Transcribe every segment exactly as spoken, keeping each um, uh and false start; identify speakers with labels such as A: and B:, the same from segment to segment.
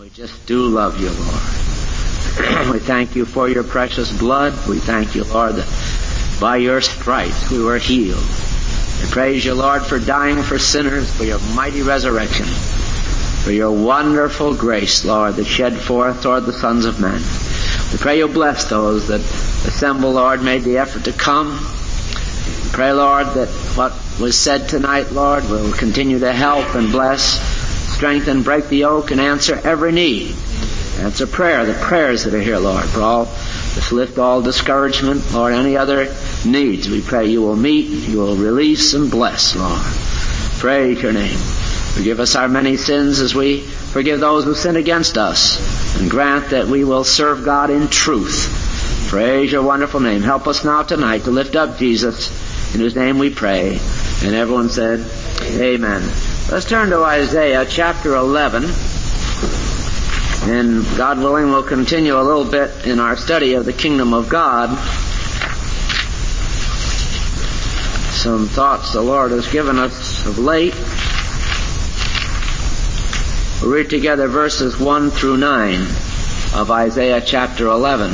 A: We just do love you, Lord. We thank you for your precious blood. We thank you, Lord, that by your stripes we were healed. We praise you, Lord, for dying for sinners, for your mighty resurrection, for your wonderful grace, Lord, that shed forth toward the sons of men. We pray you bless those that assemble, Lord, made the effort to come. We pray, Lord, that what was said tonight, Lord, will continue to help and bless, strengthen, break the yoke, and answer every need. Answer prayer, the prayers that are here, Lord, for all, just lift all discouragement, Lord, any other needs. We pray you will meet, you will release and bless, Lord. Praise your name. Forgive us our many sins as we forgive those who sin against us, and grant that we will serve God in truth. Praise your wonderful name. Help us now tonight to lift up Jesus, in whose name we pray. And everyone said, Amen. Let's turn to Isaiah chapter eleven. And God willing, we'll continue a little bit in our study of the kingdom of God. Some thoughts the Lord has given us of late. We'll read together verses one through nine of Isaiah chapter eleven.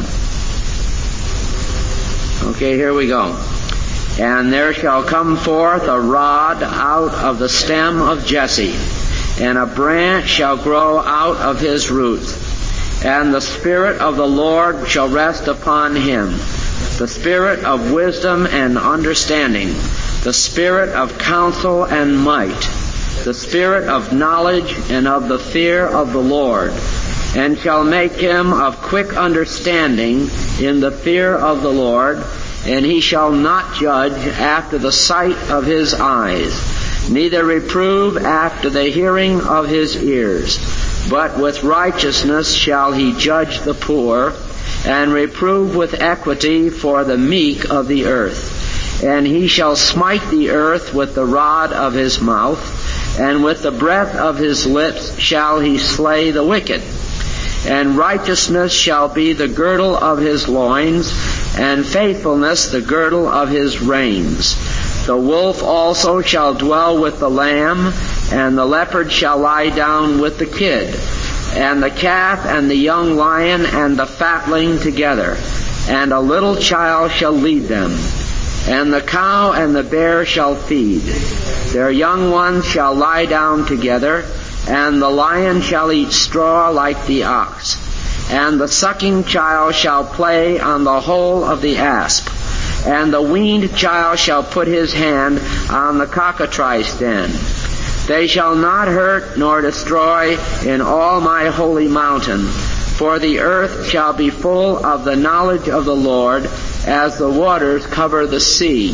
A: Okay, here we go. And there shall come forth a rod out of the stem of Jesse, and a branch shall grow out of his roots. And the Spirit of the Lord shall rest upon him, the Spirit of wisdom and understanding, the Spirit of counsel and might, the Spirit of knowledge and of the fear of the Lord, and shall make him of quick understanding in the fear of the Lord, and he shall not judge after the sight of his eyes, neither reprove after the hearing of his ears. But with righteousness shall he judge the poor, and reprove with equity for the meek of the earth. And he shall smite the earth with the rod of his mouth, and with the breath of his lips shall he slay the wicked. And righteousness shall be the girdle of his loins, and faithfulness the girdle of his reins. The wolf also shall dwell with the lamb, and the leopard shall lie down with the kid, and the calf and the young lion and the fatling together, and a little child shall lead them. And the cow and the bear shall feed. Their young ones shall lie down together, and the lion shall eat straw like the ox. And the sucking child shall play on the hole of the asp. And the weaned child shall put his hand on the cockatrice den. They shall not hurt nor destroy in all my holy mountain, for the earth shall be full of the knowledge of the Lord, as the waters cover the sea.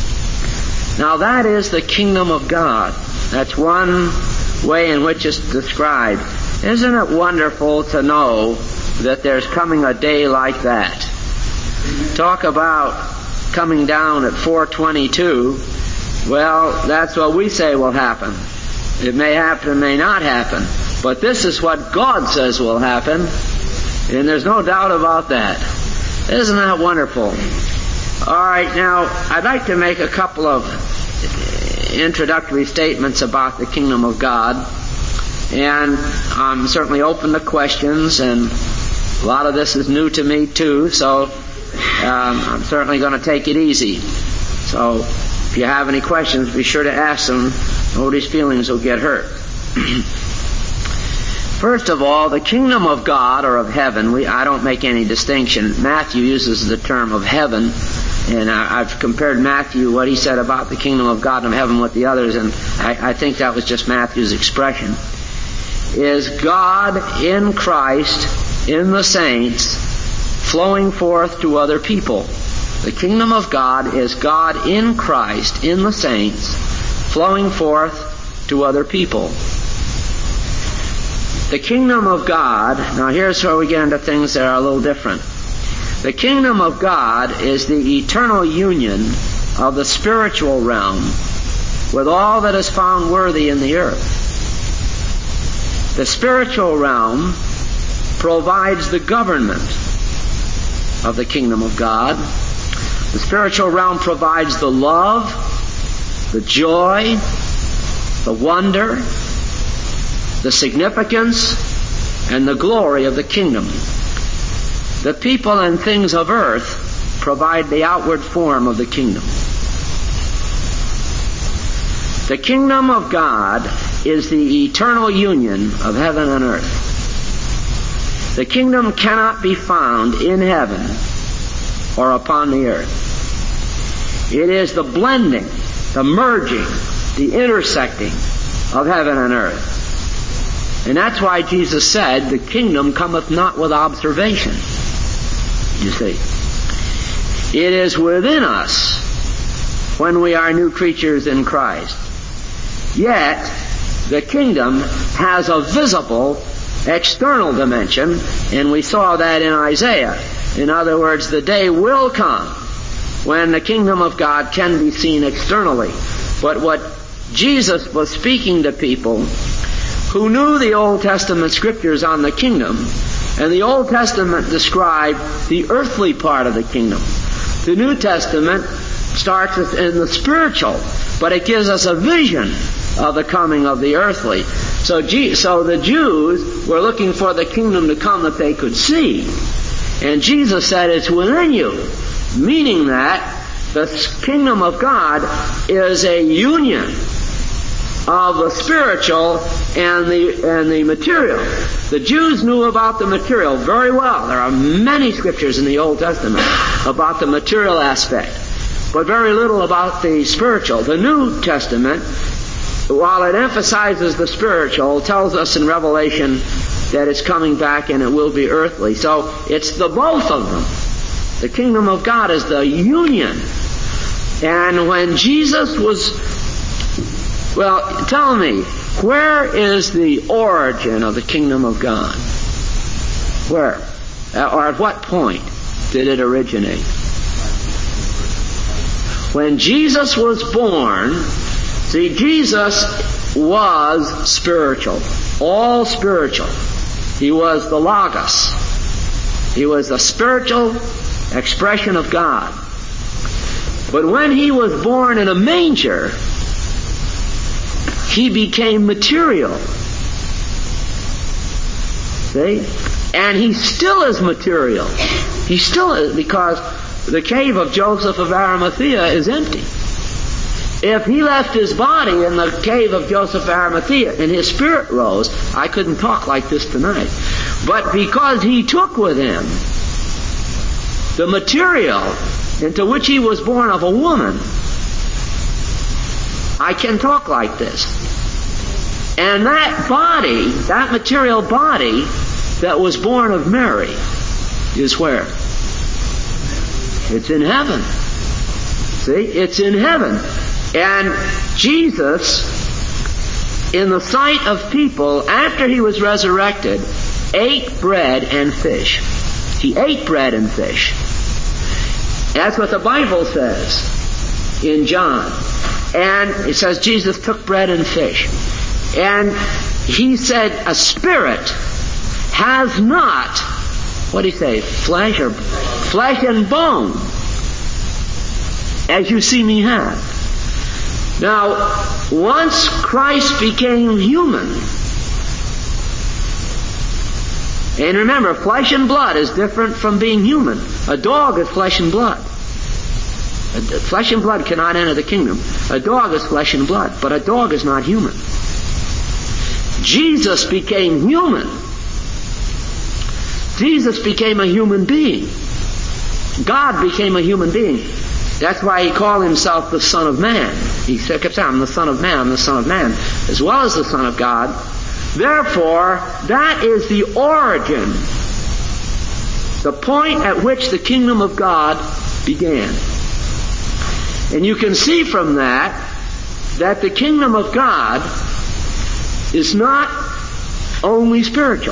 A: Now that is the kingdom of God. That's one way in which it's described. Isn't it wonderful to know that there's coming a day like that? Talk about coming down at four twenty-two. Well, that's what we say will happen. It may happen, it may not happen. But this is what God says will happen. And there's no doubt about that. Isn't that wonderful? All right, now, I'd like to make a couple of introductory statements about the kingdom of God. And I'm certainly open to questions, and a lot of this is new to me too, so um, I'm certainly going to take it easy. So if you have any questions, be sure to ask them. Nobody's feelings will get hurt. First of all, the kingdom of God, or of heaven, we, I don't make any distinction. Matthew uses the term of heaven, and I, I've compared Matthew, what he said about the kingdom of God and heaven, with the others, and I, I think that was just Matthew's expression. Is God in Christ, in the saints, flowing forth to other people. The kingdom of God is God in Christ, in the saints, flowing forth to other people. The kingdom of God, now here's where we get into things that are a little different. The kingdom of God is the eternal union of the spiritual realm with all that is found worthy in the earth. The spiritual realm provides the government of the kingdom of God. The spiritual realm provides the love, the joy, the wonder, the significance, and the glory of the kingdom. The people and things of earth provide the outward form of the kingdom. The kingdom of God is the eternal union of heaven and earth. The kingdom cannot be found in heaven or upon the earth. It is the blending, the merging, the intersecting of heaven and earth. And that's why Jesus said, the kingdom cometh not with observation. You see. It is within us when we are new creatures in Christ. Yet, the kingdom has a visible, external dimension, and we saw that in Isaiah. In other words, the day will come when the kingdom of God can be seen externally. But what Jesus was speaking to people who knew the Old Testament scriptures on the kingdom, and the Old Testament described the earthly part of the kingdom. The New Testament starts in the spiritual, but it gives us a vision of the coming of the earthly. So, so the Jews were looking for the kingdom to come that they could see. And Jesus said it's within you, meaning that the kingdom of God is a union of the spiritual and the and the material. The Jews knew about the material very well. There are many scriptures in the Old Testament about the material aspect, but very little about the spiritual. The New Testament, while it emphasizes the spiritual, tells us in Revelation that it's coming back and it will be earthly. So it's the both of them. The kingdom of God is the union. And when Jesus was, well, tell me, where is the origin of the kingdom of God? Where? Or at what point did it originate? When Jesus was born, see, Jesus was spiritual. All spiritual. He was the Logos. He was the spiritual expression of God. But when he was born in a manger, he became material. See? And he still is material. He still is, because the cave of Joseph of Arimathea is empty. If he left his body in the cave of Joseph of Arimathea and his spirit rose, I couldn't talk like this tonight. But because he took with him the material into which he was born of a woman, I can talk like this. And that body, that material body that was born of Mary, is where? It's in heaven. See? It's in heaven. And Jesus, in the sight of people, after he was resurrected, ate bread and fish. He ate bread and fish. That's what the Bible says in John. And it says Jesus took bread and fish. And he said, a spirit has not, what do you say, flesh or flesh and bone, as you see me have. Now, once Christ became human, and remember, flesh and blood is different from being human. A dog is flesh and blood. Flesh and blood cannot enter the kingdom. A dog is flesh and blood, but a dog is not human. Jesus became human. Jesus became a human being. God became a human being. That's why he called himself the Son of Man. He kept saying, I'm the Son of Man, I'm the Son of Man, as well as the Son of God. Therefore, that is the origin, the point at which the kingdom of God began. And you can see from that, that the kingdom of God is not only spiritual.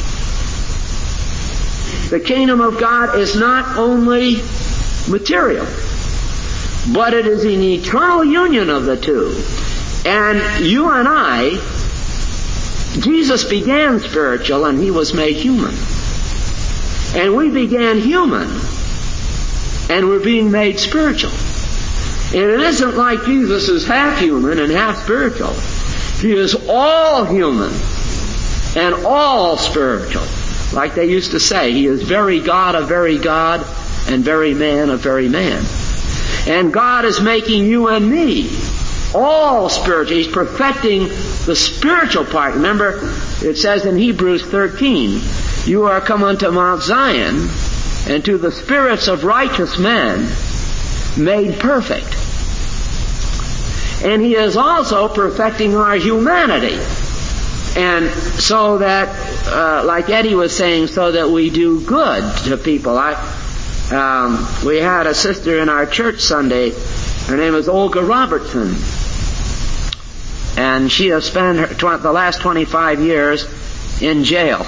A: The kingdom of God is not only material, but it is an eternal union of the two. And you and I, Jesus began spiritual and he was made human. And we began human and we're being made spiritual. And it isn't like Jesus is half human and half spiritual. He is all human and all spiritual. Like they used to say, He is very God of very God, and very man of very man. And God is making you and me all spiritual. He's perfecting the spiritual part. Remember, it says in Hebrews thirteen, you are come unto Mount Zion, and to the spirits of righteous men made perfect. And He is also perfecting our humanity. And so that, uh, like Eddie was saying, so that we do good to people. I, um, we had a sister in our church Sunday. Her name is Olga Robertson. And she has spent her, tw- the last twenty-five years in jail.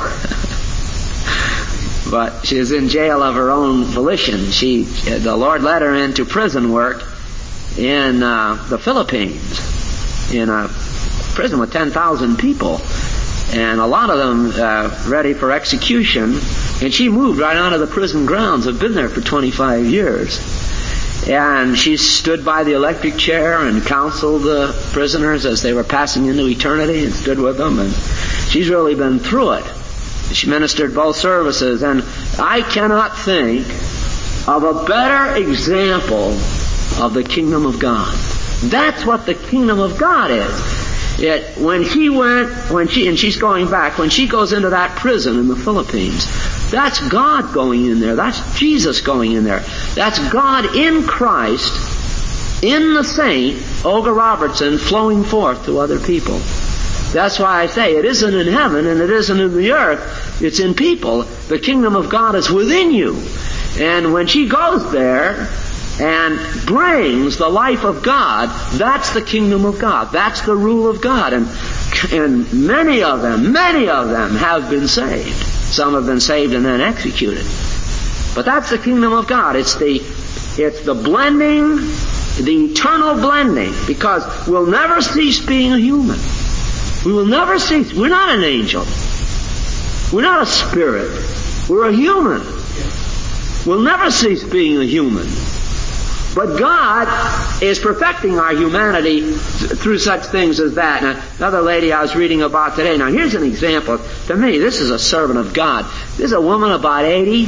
A: But she is in jail of her own volition. She, the Lord led her into prison work in uh, the Philippines, in a prison with ten thousand people, and a lot of them uh, ready for execution. And she moved right onto the prison grounds. Have been there for twenty-five years. And she stood by the electric chair and counseled the prisoners as they were passing into eternity, and stood with them. And she's really been through it. She ministered both services, and I cannot think of a better example of the kingdom of God. That's what the kingdom of God is. It, when she went, when she, and she's going back, when she goes into that prison in the Philippines, that's God going in there. That's Jesus going in there. That's God in Christ, in the saint, Olga Robertson, flowing forth to other people. That's why I say it isn't in heaven and it isn't in the earth. It's in people. The kingdom of God is within you. And when she goes there and brings the life of God, that's the kingdom of God. That's the rule of God. And, and many of them, many of them have been saved. Some have been saved and then executed. But that's the kingdom of God. It's the, it's the blending, the eternal blending, because we'll never cease being a human. We will never cease. We're not an angel. We're not a spirit. We're a human. We'll never cease being a human. But God is perfecting our humanity through such things as that. Now, another lady I was reading about today. Now, here's an example. To me, this is a servant of God. This is a woman about eighty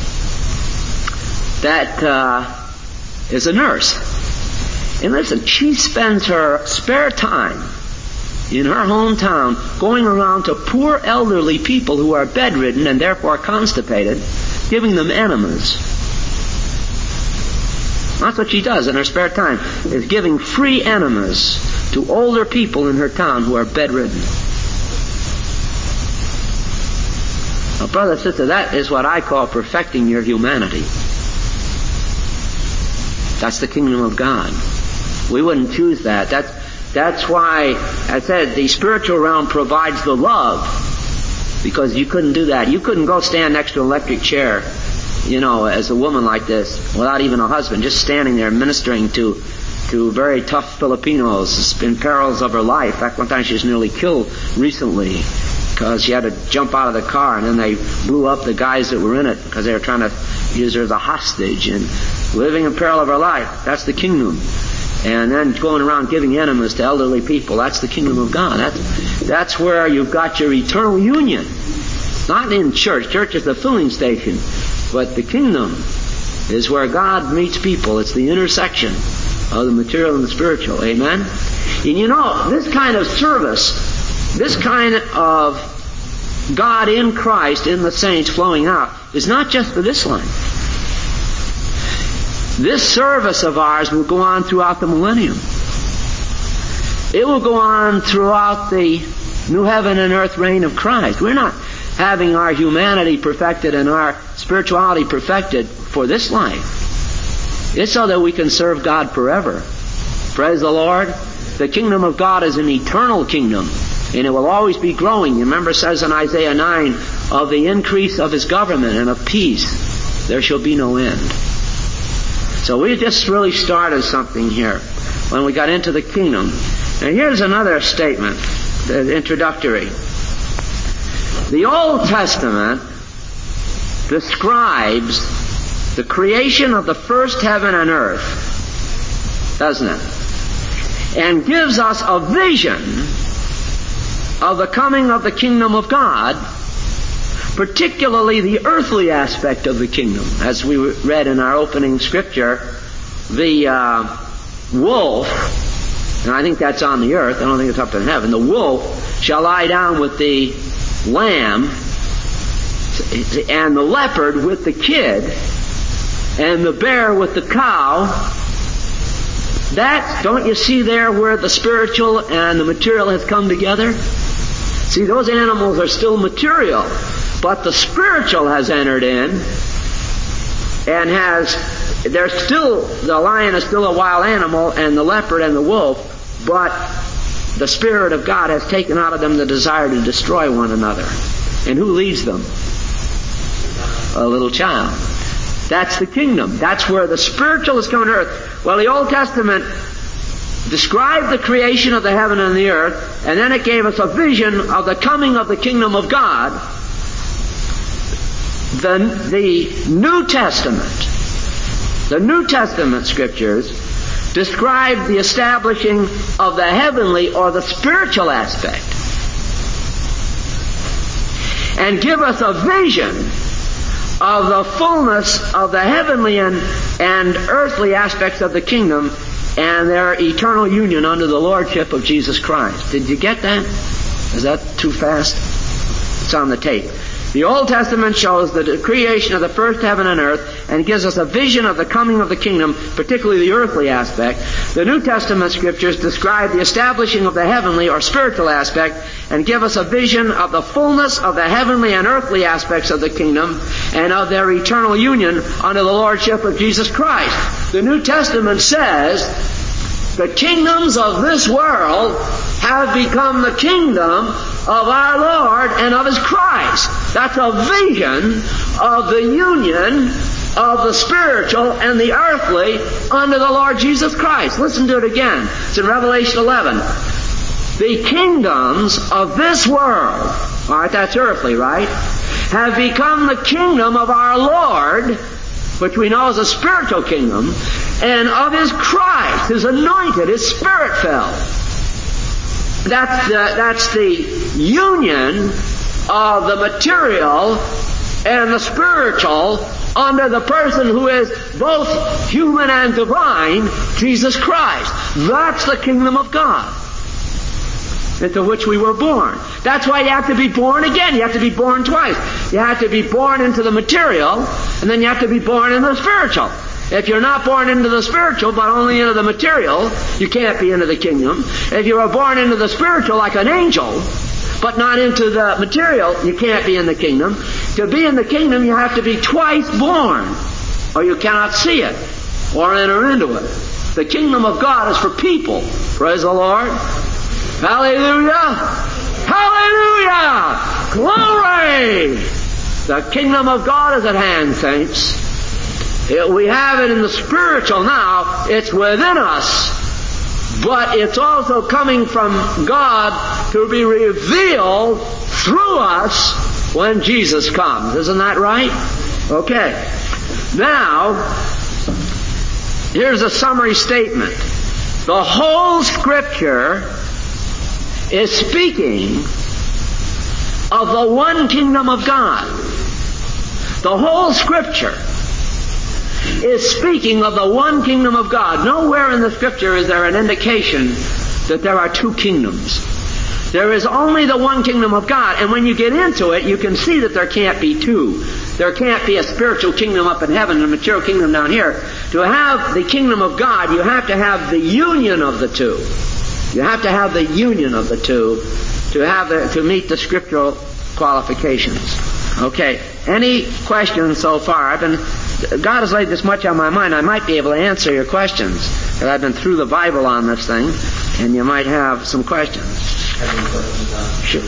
A: that uh, is a nurse. And listen, she spends her spare time in her hometown going around to poor elderly people who are bedridden and therefore constipated, giving them enemas. That's what she does in her spare time, is giving free enemas to older people in her town who are bedridden. Now, brother, sister, that is what I call perfecting your humanity. That's the kingdom of God. We wouldn't choose that. That's That's why I said the spiritual realm provides the love, because you couldn't do that. You couldn't go stand next to an electric chair, you know, as a woman like this, without even a husband, just standing there ministering to to very tough Filipinos in perils of her life. In fact, one time she was nearly killed recently because she had to jump out of the car, and then they blew up the guys that were in it because they were trying to use her as a hostage, and living in peril of her life. That's the kingdom. And then going around giving enemas to elderly people. That's the kingdom of God. That's, that's where you've got your eternal union. Not in church. Church is the filling station. But the kingdom is where God meets people. It's the intersection of the material and the spiritual. Amen? And you know, this kind of service, this kind of God in Christ, in the saints flowing out, is not just for this life. This service of ours will go on throughout the millennium. It will go on throughout the new heaven and earth reign of Christ. We're not having our humanity perfected and our spirituality perfected for this life. It's so that we can serve God forever. Praise the Lord. The kingdom of God is an eternal kingdom, and it will always be growing. You remember it says in Isaiah nine, of the increase of His government and of peace, there shall be no end. So we just really started something here when we got into the kingdom. And here's another statement, the introductory. The Old Testament describes the creation of the first heaven and earth, doesn't it? And gives us a vision of the coming of the kingdom of God, particularly the earthly aspect of the kingdom. As we read in our opening scripture, the uh, wolf, and I think that's on the earth, I don't think it's up in heaven, the wolf shall lie down with the lamb, and the leopard with the kid, and the bear with the cow. That, don't you see there where the spiritual and the material has come together? See, those animals are still material, but the spiritual has entered in, and has, they're still, the lion is still a wild animal, and the leopard and the wolf, but the Spirit of God has taken out of them the desire to destroy one another. And who leads them? A little child. That's the kingdom. That's where the spiritual is coming to earth. Well, the Old Testament described the creation of the heaven and the earth, and then it gave us a vision of the coming of the kingdom of God. The, the New Testament, the New Testament scriptures describe the establishing of the heavenly or the spiritual aspect, and give us a vision of the fullness of the heavenly and, and earthly aspects of the kingdom and their eternal union under the lordship of Jesus Christ. Did you get that? Is that too fast? It's on the tape. The Old Testament shows the creation of the first heaven and earth and gives us a vision of the coming of the kingdom, particularly the earthly aspect. The New Testament scriptures describe the establishing of the heavenly or spiritual aspect and give us a vision of the fullness of the heavenly and earthly aspects of the kingdom and of their eternal union under the lordship of Jesus Christ. The New Testament says the kingdoms of this world have become the kingdom of our Lord and of His Christ. That's a vision of the union of the spiritual and the earthly under the Lord Jesus Christ. Listen to it again. It's in Revelation eleven. The kingdoms of this world, alright, that's earthly, right, have become the kingdom of our Lord, which we know is a spiritual kingdom, and of His Christ, His anointed, His Spirit-filled. That's the, that's the union of the material and the spiritual under the person who is both human and divine, Jesus Christ. That's the kingdom of God into which we were born. That's why you have to be born again. You have to be born twice. You have to be born into the material, and then you have to be born into the spiritual. If you're not born into the spiritual, but only into the material, you can't be into the kingdom. If you are born into the spiritual like an angel, but not into the material, you can't be in the kingdom. To be in the kingdom, you have to be twice born, or you cannot see it, or enter into it. The kingdom of God is for people. Praise the Lord. Hallelujah! Hallelujah! Glory! The kingdom of God is at hand, saints. It, we have it in the spiritual now. It's within us. But it's also coming from God to be revealed through us when Jesus comes. Isn't that right? Okay. Now, here's a summary statement. The whole Scripture is speaking of the one kingdom of God. The whole Scripture is speaking of the one kingdom of God. Nowhere in the Scripture is there an indication that there are two kingdoms. There is only the one kingdom of God, and when you get into it, you can see that there can't be two. There can't be a spiritual kingdom up in heaven and a material kingdom down here. To have the kingdom of God, you have to have the union of the two. You have to have the union of the two to have the, to meet the scriptural qualifications. Okay. Any questions so far? I've been God has laid this much on my mind. I might be able to answer your questions because I've been through the Bible on this thing, and you might have some questions. Sure.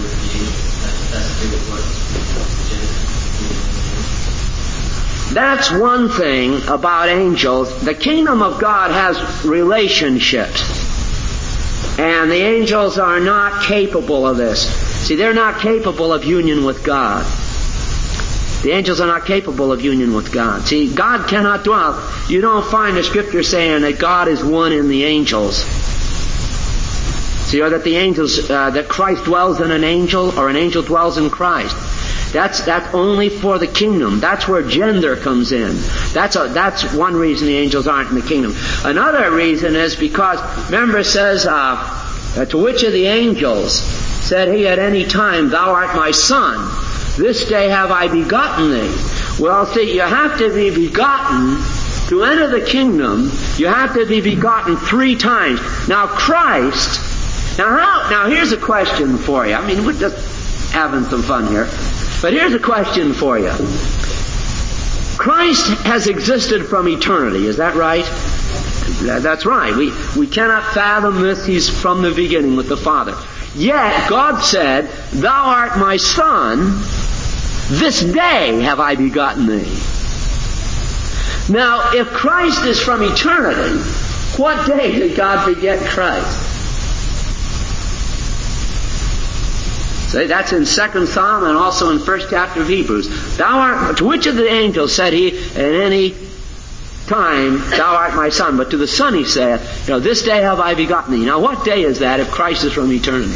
A: That's one thing about angels. The kingdom of God has relationships. And the angels are not capable of this. See, they're not capable of union with God. The angels are not capable of union with God. See, God cannot dwell. You don't find the Scripture saying that God is one in the angels. See, or that the angels, uh, that Christ dwells in an angel, or an angel dwells in Christ. That's, that's only for the kingdom. That's where gender comes in. That's a, that's one reason the angels aren't in the kingdom. Another reason is because, remember it says, uh, to which of the angels said he at any time, Thou art my son, this day have I begotten thee. Well, see, you have to be begotten to enter the kingdom. You have to be begotten three times. Now Christ, now how, now here's a question for you. I mean, we're just having some fun here. But here's a question for you. Christ has existed from eternity, is that right? That's right. We, we cannot fathom this. He's from the beginning with the Father. Yet, God said, Thou art my son, this day have I begotten thee. Now, if Christ is from eternity, what day did God beget Christ? See, that's in Second Psalm and also in First chapter of Hebrews. Thou art, to which of the angels said he at any time, Thou art my son? But to the Son he said, you know, this day have I begotten thee. Now what day is that if Christ is from eternity?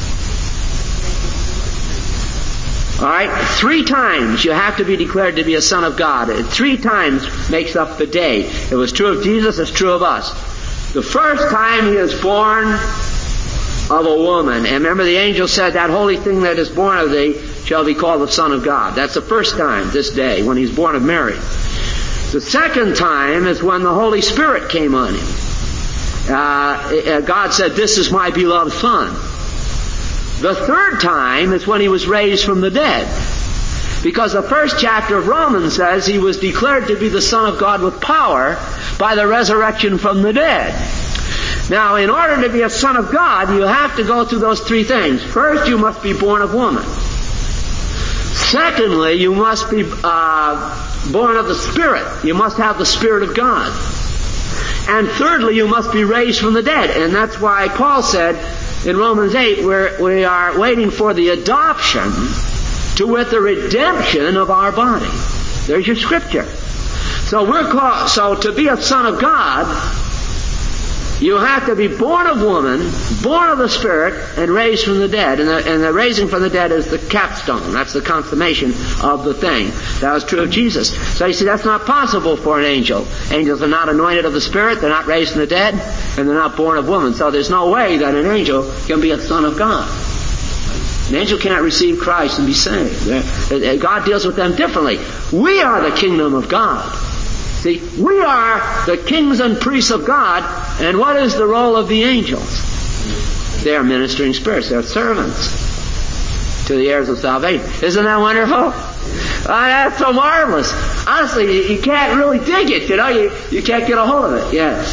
A: Alright, three times you have to be declared to be a son of God. Three times makes up the day. It was true of Jesus, it's true of us. The first time he is born of a woman. And remember the angel said, that holy thing that is born of thee shall be called the Son of God. That's the first time, this day, when he's born of Mary. The second time is when the Holy Spirit came on him. Uh, God said, this is my beloved Son. The third time is when he was raised from the dead. Because the first chapter of Romans says he was declared to be the Son of God with power by the resurrection from the dead. Now, in order to be a son of God, you have to go through those three things. First, you must be born of woman. Secondly, you must be uh, born of the Spirit. You must have the Spirit of God. And thirdly, you must be raised from the dead. And that's why Paul said in Romans eight, we're, we are waiting for the adoption to with the redemption of our body. There's your scripture. So we're called, so to be a son of God, you have to be born of woman, born of the Spirit, and raised from the dead. And the, and the raising from the dead is the capstone. That's the consummation of the thing. That was true of Jesus. So you see, that's not possible for an angel. Angels are not anointed of the Spirit, they're not raised from the dead, and they're not born of woman. So there's no way that an angel can be a son of God. An angel cannot receive Christ and be saved. God deals with them differently. We are the kingdom of God. See, we are the kings and priests of God, and what is the role of the angels? They are ministering spirits. They're servants to the heirs of salvation. Isn't that wonderful? Oh, that's so marvelous. Honestly, you, you can't really dig it, you know. You, you can't get a hold of it. Yes.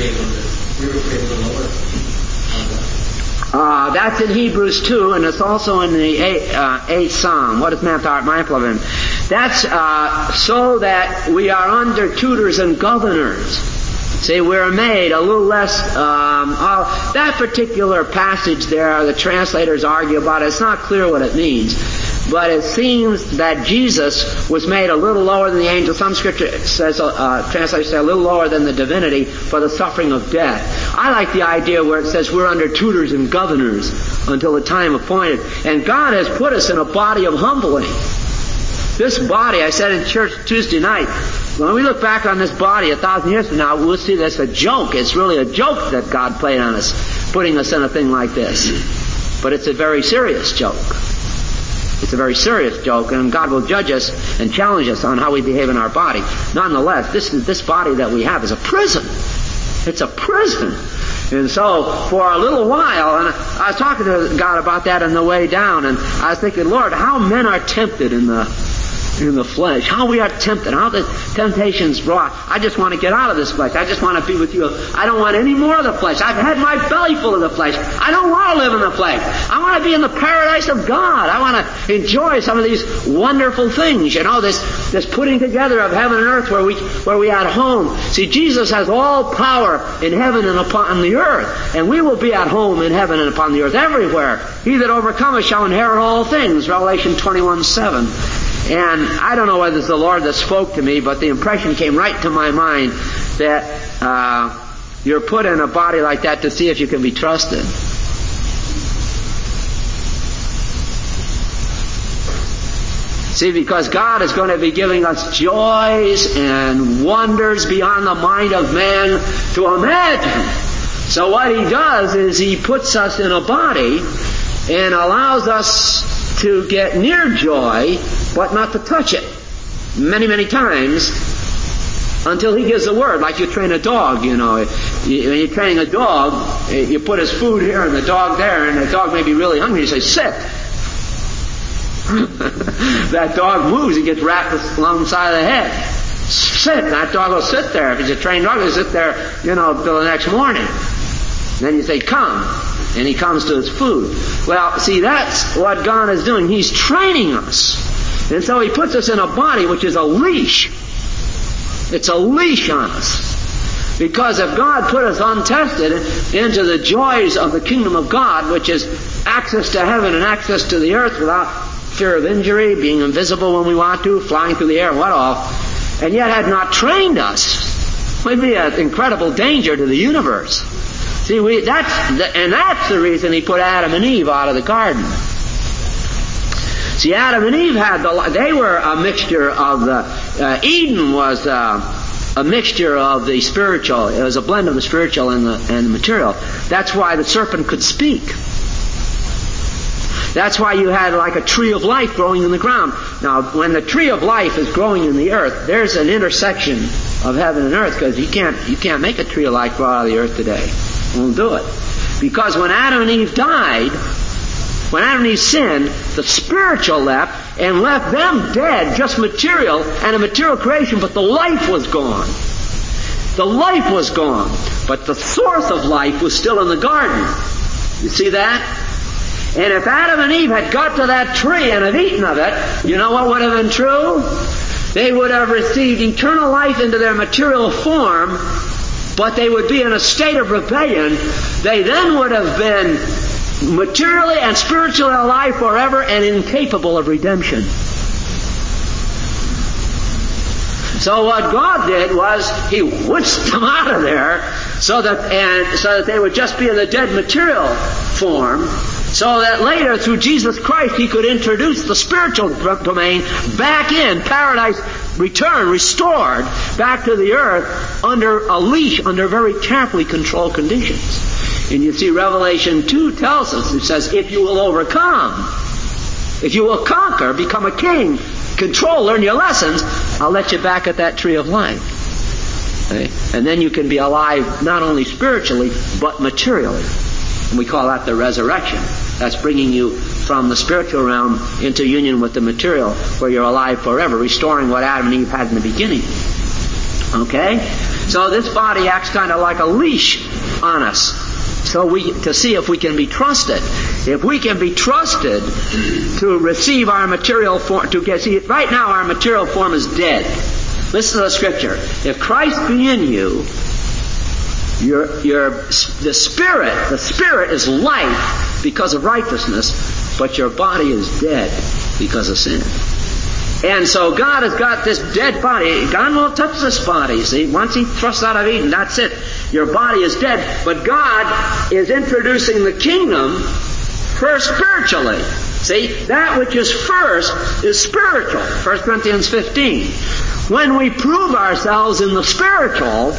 A: Uh, that's in Hebrews two, and it's also in the eighth, uh, eighth Psalm. What is man thou art mindful of him? That's uh, so that we are under tutors and governors. See, we're made a little less... Um, uh, that particular passage there, the translators argue about it. It's not clear what it means. But it seems that Jesus was made a little lower than the angels. Some scripture says, uh, translators say a little lower than the divinity for the suffering of death. I like the idea where it says we're under tutors and governors until the time appointed. And God has put us in a body of humbling. This body, I said in church Tuesday night, when we look back on this body a thousand years from now, we'll see that's a joke. It's really a joke that God played on us, putting us in a thing like this. But it's a very serious joke. It's a very serious joke, and God will judge us and challenge us on how we behave in our body. Nonetheless, this is, this body that we have is a prison. It's a prison. And so, for a little while, and I was talking to God about that on the way down, and I was thinking, Lord, how men are tempted in the in the flesh. How we are tempted. How the temptations brought. I just want to get out of this flesh. I just want to be with you. I don't want any more of the flesh. I've had my belly full of the flesh. I don't want to live in the flesh. I want to be in the paradise of God. I want to enjoy some of these wonderful things. You know, this this putting together of heaven and earth where we where we at home. See, Jesus has all power in heaven and upon the earth. And we will be at home in heaven and upon the earth everywhere. He that overcometh shall inherit all things. Revelation twenty-one seven. And I don't know whether it's the Lord that spoke to me, but the impression came right to my mind that uh, you're put in a body like that to see if you can be trusted. See, because God is going to be giving us joys and wonders beyond the mind of man to imagine. So what He does is He puts us in a body and allows us to get near joy, but not to touch it. Many, many times, until He gives the word, like you train a dog, you know. You, when you're training a dog, you put his food here and the dog there, and the dog may be really hungry. You say, sit. That dog moves, he gets wrapped along the side of the head. Sit. That dog will sit there. If he's a trained dog, he'll sit there, you know, till the next morning. Then you say, come. And he comes to his food. Well, see, that's what God is doing. He's training us. And so He puts us in a body which is a leash. It's a leash on us. Because if God put us untested into the joys of the kingdom of God, which is access to heaven and access to the earth without fear of injury, being invisible when we want to, flying through the air, what all, and yet had not trained us, we'd be an incredible danger to the universe. See, we, that's, and that's the reason He put Adam and Eve out of the garden. See, Adam and Eve had the, they were a mixture of the, uh, Eden was uh, a mixture of the spiritual. It was a blend of the spiritual and the, and the material. That's why the serpent could speak. That's why you had like a tree of life growing in the ground. Now, when the tree of life is growing in the earth, there's an intersection of heaven and earth, because you can't, you can't make a tree of life grow out of the earth today. You won't do it. Because when Adam and Eve died, when Adam and Eve sinned, the spiritual left and left them dead, just material and a material creation, but the life was gone. The life was gone. But the source of life was still in the garden. You see that? And if Adam and Eve had got to that tree and had eaten of it, you know what would have been true? They would have received eternal life into their material form, but they would be in a state of rebellion. They then would have been materially and spiritually alive forever and incapable of redemption. So what God did was He whisked them out of there so that and so that they would just be in the dead material form, so that later through Jesus Christ He could introduce the spiritual domain back in, paradise returned, restored back to the earth under a leash, under very carefully controlled conditions. And you see, Revelation two tells us, it says, if you will overcome, if you will conquer, become a king, control, learn your lessons, I'll let you back at that tree of life. Okay? And then you can be alive not only spiritually, but materially. And we call that the resurrection. That's bringing you from the spiritual realm into union with the material, where you're alive forever, restoring what Adam and Eve had in the beginning. Okay? So this body acts kind of like a leash on us, so we to see if we can be trusted. If we can be trusted to receive our material form, to get, see, right now our material form is dead. Listen to the scripture. If Christ be in you, your, your, the spirit, the spirit is life because of righteousness, but your body is dead because of sin. And so God has got this dead body. God won't touch this body, see. Once He thrusts out of Eden, that's it. Your body is dead. But God is introducing the kingdom first spiritually. See, that which is first is spiritual. First Corinthians fifteen. When we prove ourselves in the spiritual,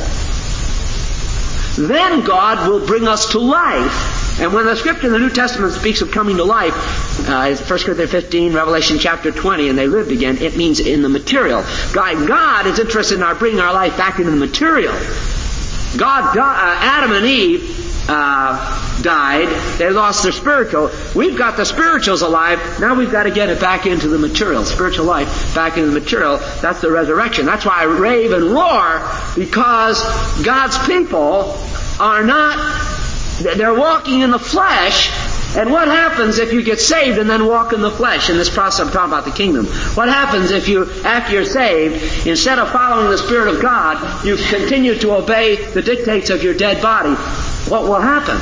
A: then God will bring us to life. And when the scripture in the New Testament speaks of coming to life, uh, First Corinthians fifteen, Revelation chapter twenty, and they lived again, it means in the material. God, God is interested in our bringing our life back into the material. God, uh, Adam and Eve uh, died. They lost their spiritual. We've got the spirituals alive. Now we've got to get it back into the material. Spiritual life back into the material. That's the resurrection. That's why I rave and roar, because God's people are not... They're walking in the flesh, and what happens if you get saved and then walk in the flesh? In this process, I'm talking about the kingdom. What happens if you, after you're saved, instead of following the Spirit of God, you continue to obey the dictates of your dead body? What will happen?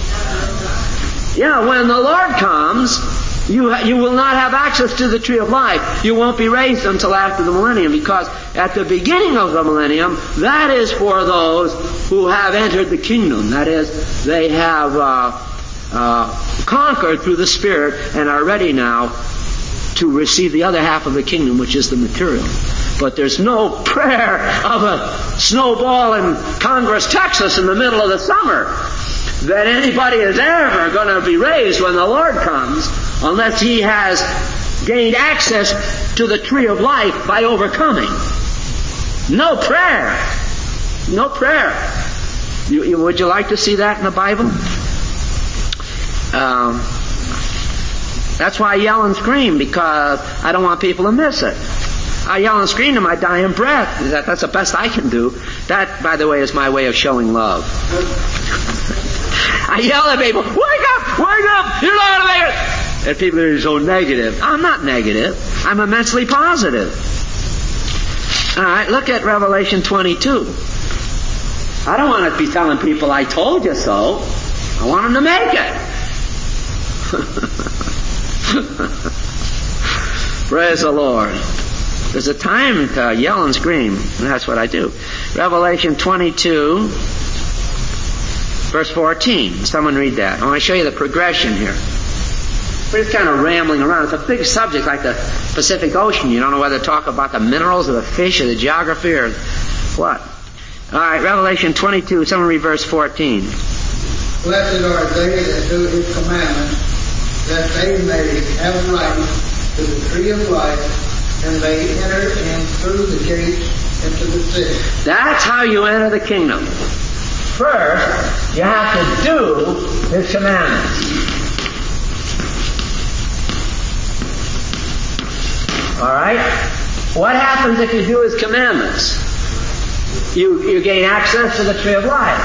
A: Yeah, when the Lord comes, you you will not have access to the tree of life. You won't be raised until after the millennium, because at the beginning of the millennium, that is for those who have entered the kingdom. That is, they have uh, uh, conquered through the Spirit and are ready now to receive the other half of the kingdom, which is the material. But there's no prayer of a snowball in Congress, Texas in the middle of the summer that anybody is ever going to be raised when the Lord comes unless he has gained access to the tree of life by overcoming. No prayer. No prayer. You, you, would you like to see that in the Bible? Um, that's why I yell and scream, because I don't want people to miss it. I yell and scream to my dying breath. That, that's the best I can do. That, by the way, is my way of showing love. I yell at people, wake up, wake up, you're not going to make it. And people are so negative. I'm not negative. I'm immensely positive. All right, look at Revelation twenty-two. I don't want to be telling people I told you so. I want them to make it. Praise the Lord. There's a time to yell and scream, and that's what I do. Revelation twenty-two, verse fourteen. Someone read that. I want to show you the progression here. We're just kind of rambling around. It's a big subject like the Pacific Ocean. You don't know whether to talk about the minerals or the fish or the geography or what. All right, Revelation twenty-two. Someone read verse fourteen.
B: Blessed are they that do his commandments, that they may have right to the tree of life, and may enter in through the gates into the city.
A: That's how you enter the kingdom. First, you have to do his commandments. All right? What happens if you do his commandments? You, you gain access to the tree of life.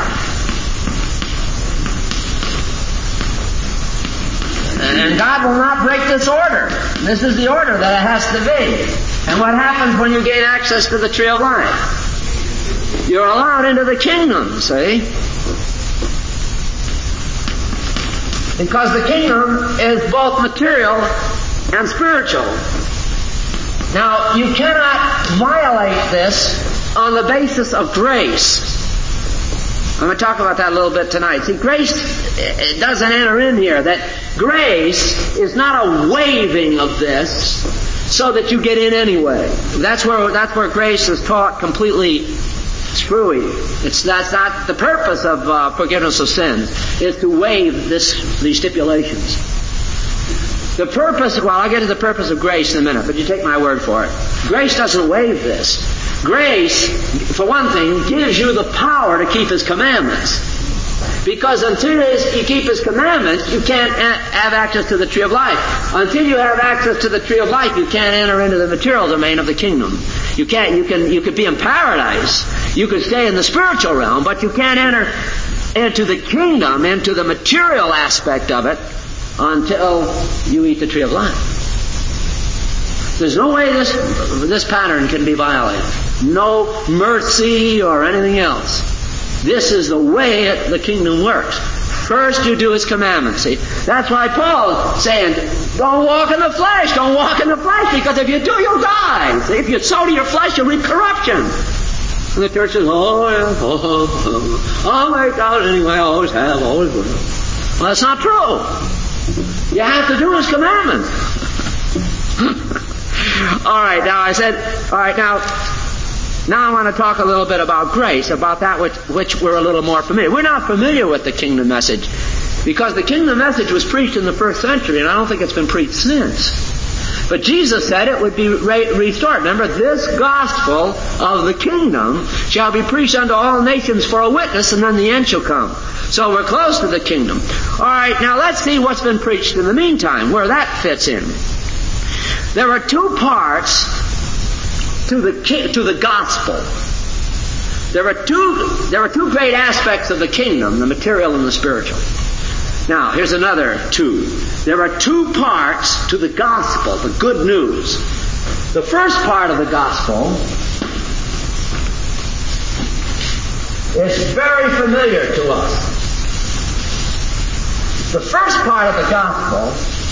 A: And God will not break this order. This is the order that it has to be. And what happens when you gain access to the tree of life? You're allowed into the kingdom, see? Because the kingdom is both material and spiritual. Now, you cannot violate this on the basis of grace. I'm going to talk about that a little bit tonight. See, grace it doesn't enter in here. That grace is not a waiving of this so that you get in anyway. That's where that's where grace is taught completely screwy. It's that's not the purpose of uh, forgiveness of sins, is to waive this these stipulations. The purpose, well, I'll get to the purpose of grace in a minute, but you take my word for it. Grace doesn't waive this. Grace, for one thing, gives you the power to keep his commandments. Because until you keep his commandments, you can't have access to the tree of life. Until you have access to the tree of life, you can't enter into the material domain of the kingdom. You can't, you can, you could be in paradise. You could stay in the spiritual realm, but you can't enter into the kingdom, into the material aspect of it, until you eat the tree of life. There's no way this this pattern can be violated. No mercy or anything else. This is the way it, the kingdom works. First you do his commandments. See, that's why Paul is saying, don't walk in the flesh, don't walk in the flesh, because if you do, you'll die. See, if you sow to your flesh, you'll reap corruption. And the church says, oh, yeah, oh, oh, I'll make out anyway, I always have, always will. Well, that's not true. You have to do his commandments. All right, now I said, all right, now, now I want to talk a little bit about grace, about that which, which we're a little more familiar. We're not familiar with the kingdom message, because the kingdom message was preached in the first century, and I don't think it's been preached since. But Jesus said it would be re- restored. Remember, this gospel of the kingdom shall be preached unto all nations for a witness, and then the end shall come. So we're close to the kingdom. All right, now let's see what's been preached in the meantime, where that fits in. There are two parts to the ki- to the gospel. There are two there are two great aspects of the kingdom, the material and the spiritual. Now, here's another two. There are two parts to the gospel, the good news. The first part of the gospel is very familiar to us. The first part of the gospel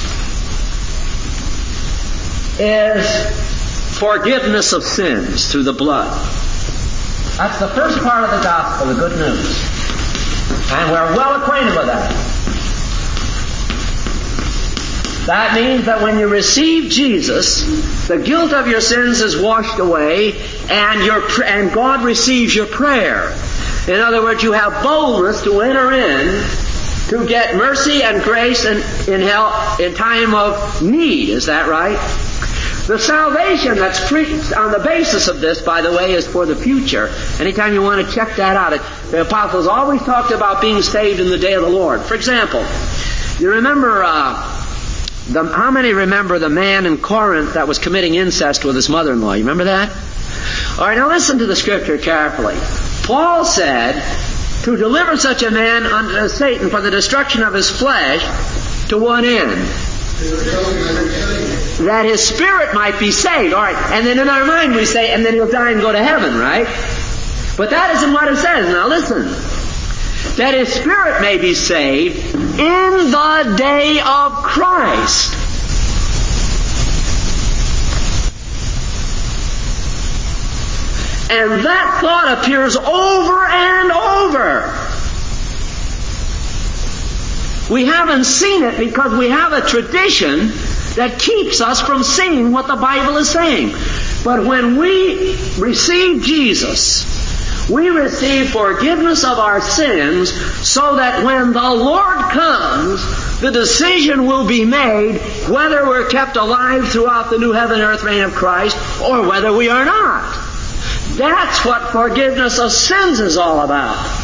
A: is forgiveness of sins through the blood. That's the first part of the gospel, the good news. And we're well acquainted with that. That means that when you receive Jesus, the guilt of your sins is washed away, and your and God receives your prayer. In other words, you have boldness to enter in to get mercy and grace in, in help in time of need. Is that right? The salvation that's preached on the basis of this, by the way, is for the future. Anytime you want to check that out, the apostles always talked about being saved in the day of the Lord. For example, you remember, uh, the, how many remember the man in Corinth that was committing incest with his mother-in-law? You remember that? All right, now listen to the scripture carefully. Paul said, to deliver such a man unto Satan for the destruction of his flesh, to what end? That his spirit might be saved. All right, and then in our mind we say, and then he'll die and go to heaven, right? But that isn't what it says. Now listen. That his spirit may be saved in the day of Christ. And that thought appears over and over. We haven't seen it because we have a tradition that keeps us from seeing what the Bible is saying. But when we receive Jesus, we receive forgiveness of our sins so that when the Lord comes, the decision will be made whether we're kept alive throughout the new heaven and earth reign of Christ or whether we are not. That's what forgiveness of sins is all about.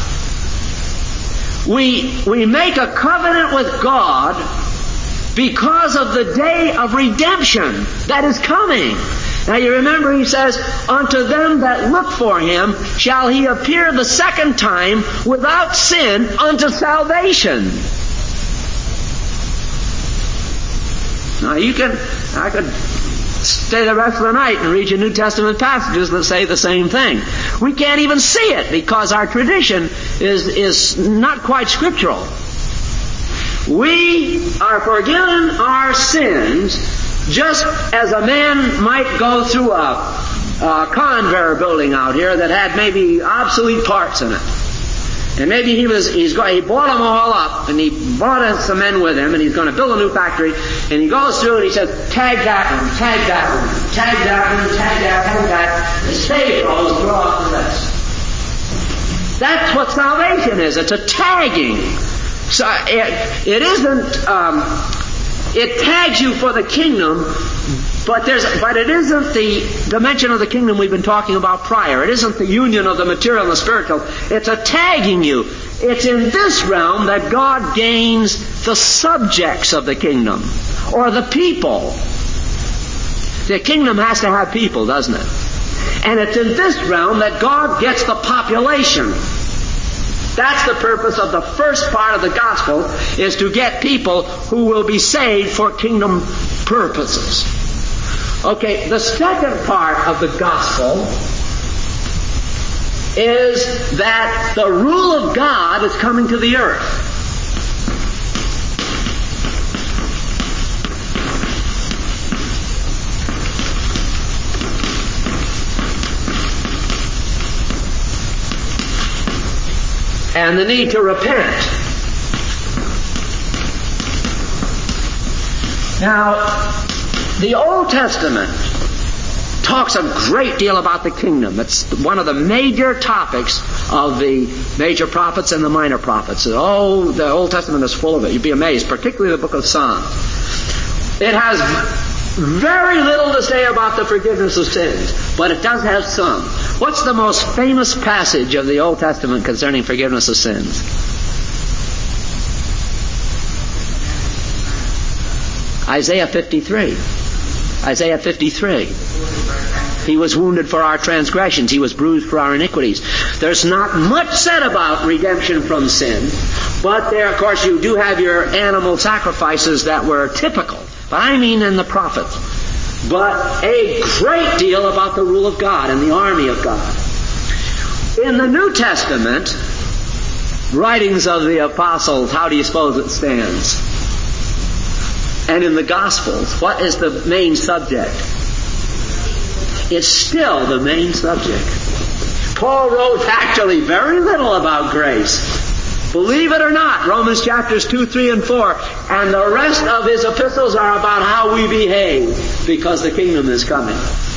A: We, we make a covenant with God because of the day of redemption that is coming. Now you remember he says, unto them that look for him shall he appear the second time without sin unto salvation. Now you can, I could stay the rest of the night and read you New Testament passages that say the same thing. We can't even see it because our tradition is, is not quite scriptural. We are forgiven our sins just as a man might go through a, a conveyor building out here that had maybe obsolete parts in it. And maybe he was, he's got, he bought them all up, and he brought some men with him, and he's going to build a new factory, and he goes through and he says, tag that one, tag that one, tag that one, tag that, tag that, and save those, throw off the rest. That's what salvation is. It's a tagging. So it, it isn't, um, it tags you for the kingdom, but there's, but it isn't the dimension of the kingdom we've been talking about prior. It isn't the union of the material and the spiritual. It's a tagging you. It's in this realm that God gains the subjects of the kingdom, or the people. The kingdom has to have people, doesn't it? And it's in this realm that God gets the population. That's the purpose of the first part of the gospel, is to get people who will be saved for kingdom purposes. Okay, the second part of the gospel is that the rule of God is coming to the earth. And the need to repent. Now, the Old Testament talks a great deal about the kingdom. It's one of the major topics of the major prophets and the minor prophets. Oh, the Old Testament is full of it. You'd be amazed, particularly the book of Psalms. It has very little to say about the forgiveness of sins, but it does have some. What's the most famous passage of the Old Testament concerning forgiveness of sins? Isaiah fifty-three. Isaiah fifty-three. He was wounded for our transgressions. He was bruised for our iniquities. There's not much said about redemption from sin, but there, of course, you do have your animal sacrifices that were typical. But I mean in the prophets. But a great deal about the rule of God and the army of God. In the New Testament, writings of the apostles, how do you suppose it stands? And in the Gospels, what is the main subject? It's still the main subject. Paul wrote actually very little about grace. Believe it or not, Romans chapters two, three, and four, and the rest of his epistles are about how we behave, because the kingdom is coming.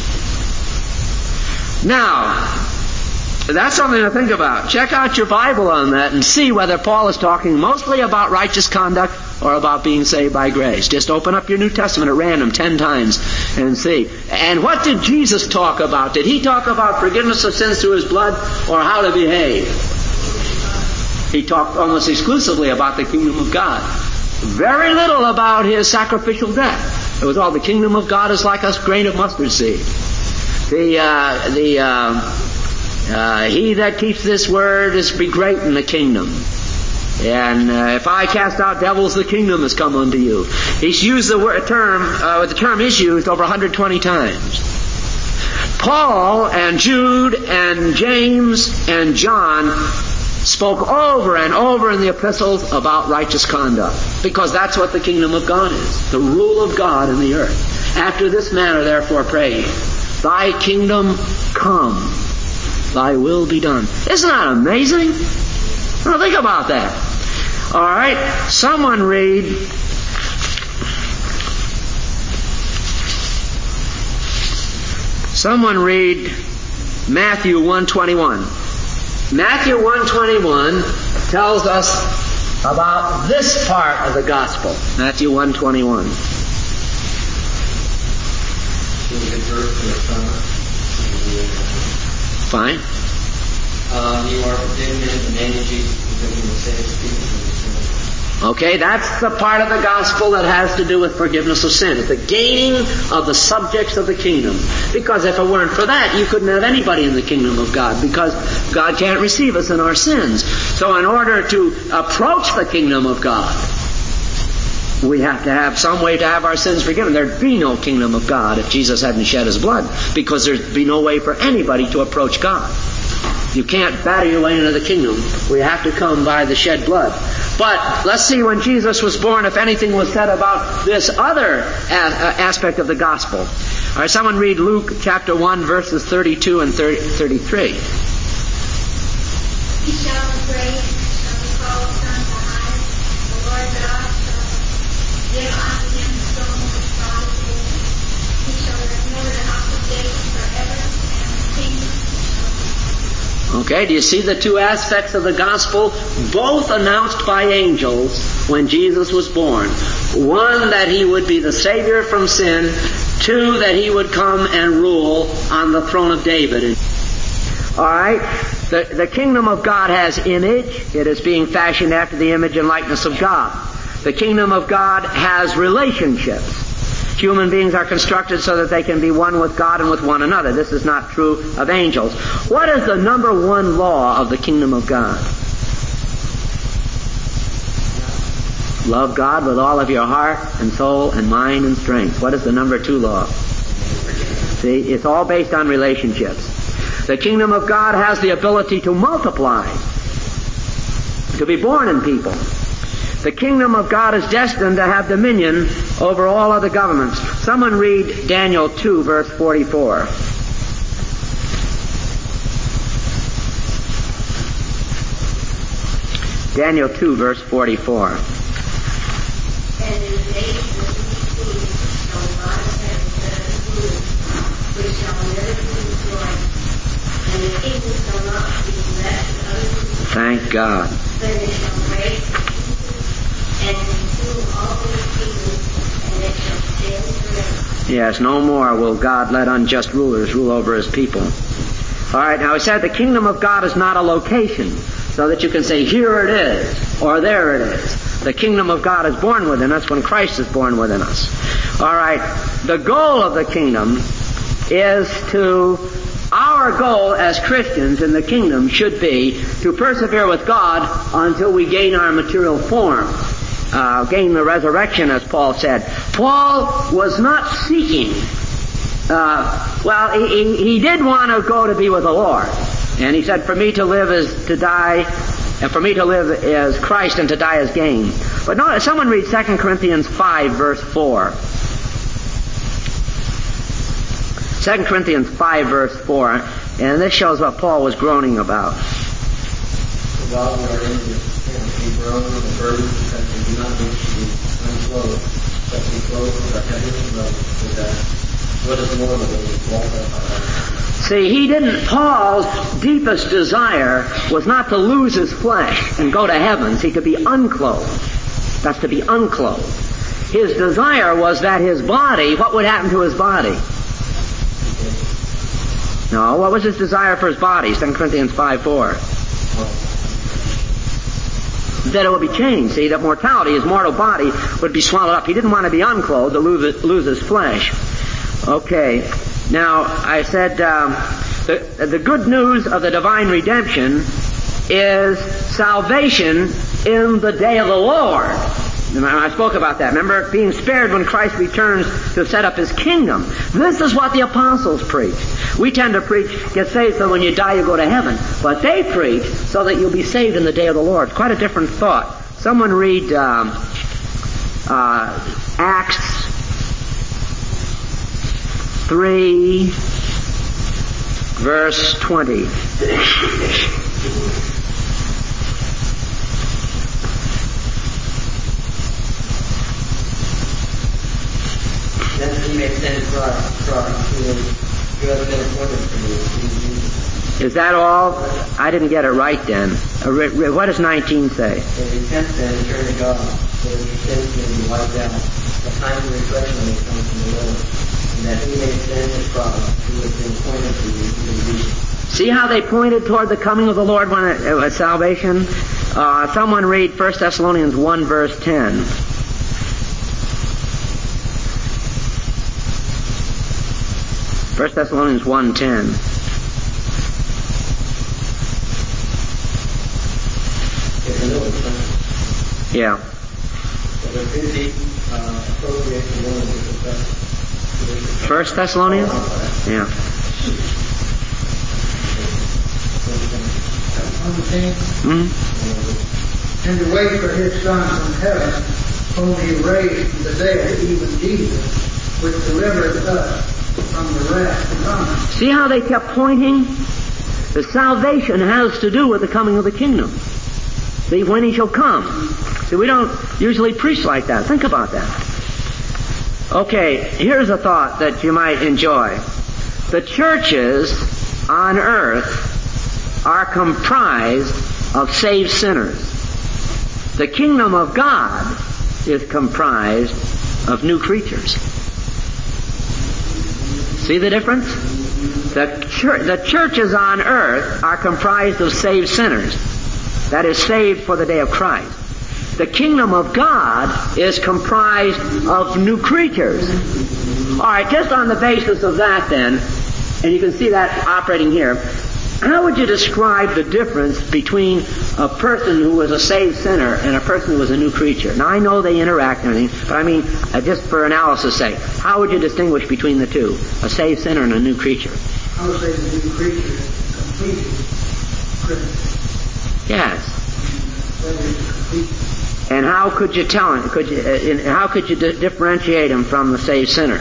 A: Now, that's something to think about. Check out your Bible on that and see whether Paul is talking mostly about righteous conduct or about being saved by grace. Just open up your New Testament at random ten times and see. And what did Jesus talk about? Did he talk about forgiveness of sins through his blood or how to behave? He talked almost exclusively about the kingdom of God. Very little about his sacrificial death. It was all the kingdom of God is like a grain of mustard seed. The, uh, the, uh, uh, he that keeps this word is be great in the kingdom. And uh, if I cast out devils, the kingdom has come unto you. He's used the word, term, uh, the term is used over one hundred twenty times. Paul and Jude and James and John spoke over and over in the epistles about righteous conduct, because that's what the kingdom of God is, the rule of God in the earth. After this manner, therefore, pray, thy kingdom come, thy will be done. Isn't that amazing? Well, think about that. All right, someone read someone read Matthew one twenty-one. Matthew one twenty-one tells us about this part of the gospel. Matthew one twenty-one. Fine.
C: Um, you are forgiven in the name of Jesus, because you will save people from their sins.
A: Okay, that's the part of the gospel that has to do with forgiveness of sin. It's the gaining of the subjects of the kingdom. Because if it weren't for that, you couldn't have anybody in the kingdom of God, because God can't receive us in our sins. So in order to approach the kingdom of God, we have to have some way to have our sins forgiven. There'd be no kingdom of God if Jesus hadn't shed his blood, because there'd be no way for anybody to approach God. You can't batter your way into the kingdom. We have to come by the shed blood. But let's see, when Jesus was born, if anything was said about this other aspect of the gospel. All right, someone read Luke chapter one, verses thirty-two and thirty-three.
D: He shall be great, shall be called Son of the Highest. The Lord God shall give unto him the throne of his father David. He shall restore the house of David forever, and his kingdom.
A: Okay, do you see the two aspects of the gospel? Both announced by angels when Jesus was born. One, that he would be the Savior from sin. Two, that he would come and rule on the throne of David. Alright, the, the kingdom of God has image. It is being fashioned after the image and likeness of God. The kingdom of God has relationships. Human beings are constructed so that they can be one with God and with one another. This is not true of angels. What is the number one law of the kingdom of God? Love God with all of your heart and soul and mind and strength. What is the number two law? See, it's all based on relationships. The kingdom of God has the ability to multiply, to be born in people. The kingdom of God is destined to have dominion over all other governments. Someone read Daniel two, verse forty-four. Daniel two, verse forty-four.
D: And in the days of the king shall the God of heaven set up a kingdom which shall never be destroyed, and the kingdom shall not be left to other people.
A: Thank God.
D: But it shall reign and consume all these kingdoms, and it shall stand forever.
A: Yes, no more will God let unjust rulers rule over his people. All right, now he said the kingdom of God is not a location, so that you can say, here it is, or there it is. The kingdom of God is born within us when Christ is born within us. All right, the goal of the kingdom is to, our goal as Christians in the kingdom should be to persevere with God until we gain our material form. Uh, gain the resurrection, as Paul said. Paul was not seeking, uh, well, he, he did want to go to be with the Lord. And he said, for me to live is to die, and for me to live is Christ, and to die is gain. But no, someone read Second Corinthians five, verse four. Second Corinthians five, verse four. And this shows what Paul was groaning about.
C: While we are in this groan and burden because they do not wish to be unclothed, but be clothed with our heavenly robe, so that what is more than they walk up our lives.
A: See, he didn't, Paul's deepest desire was not to lose his flesh and go to heaven. He could be unclothed. That's to be unclothed. His desire was that his body, what would happen to his body? No, what was his desire for his body? Second Corinthians five four. That it would be changed. See, that mortality, his mortal body, would be swallowed up. He didn't want to be unclothed, to lose, it, lose his flesh. Okay. Now, I said um, the, the good news of the divine redemption is salvation in the day of the Lord. I spoke about that. Remember, being spared when Christ returns to set up His kingdom. This is what the apostles preach. We tend to preach, get saved so when you die you go to heaven. But they preach so that you'll be saved in the day of the Lord. Quite a different thought. Someone read um, uh, Acts three, verse twenty.
C: Then he may send Christ, Christ, who is who has been appointed for you.
A: Is that all? I didn't get it right then. What does nineteen say?
C: And repent then and turn to God, so that your sins may be wiped out. The time of refreshing may come from the Lord, and that he may send His Christ, who has been appointed for you, to you.
A: See how they pointed toward the coming of the Lord when it, it was salvation? Uh, someone read First Thessalonians one, verse ten. First Thessalonians one ten. Yeah. First Thessalonians? Yeah.
B: Mm-hmm. And to wait for His Son from heaven, whom He raised from the dead, even Jesus, which delivered us from the wrath to come.
A: See how they kept pointing? The salvation has to do with the coming of the kingdom. See, when He shall come. See, we don't usually preach like that. Think about that. Okay, here's a thought that you might enjoy. The churches on earth are comprised of saved sinners. The kingdom of God is comprised of new creatures. See the difference? The, church, the churches on earth are comprised of saved sinners. That is, saved for the day of Christ. The kingdom of God is comprised of new creatures. All right, just on the basis of that then, and you can see that operating here, how would you describe the difference between a person who was a saved sinner and a person who was a new creature? Now, I know they interact and everything, but I mean, uh, just for analysis' sake, how would you distinguish between the two, a saved sinner and a new creature?
B: I would say the new creature is completely Christian.
A: Yes.
B: That is complete.
A: And how could you tell him? Could you? Uh, in, how could you di- differentiate him from the saved sinner?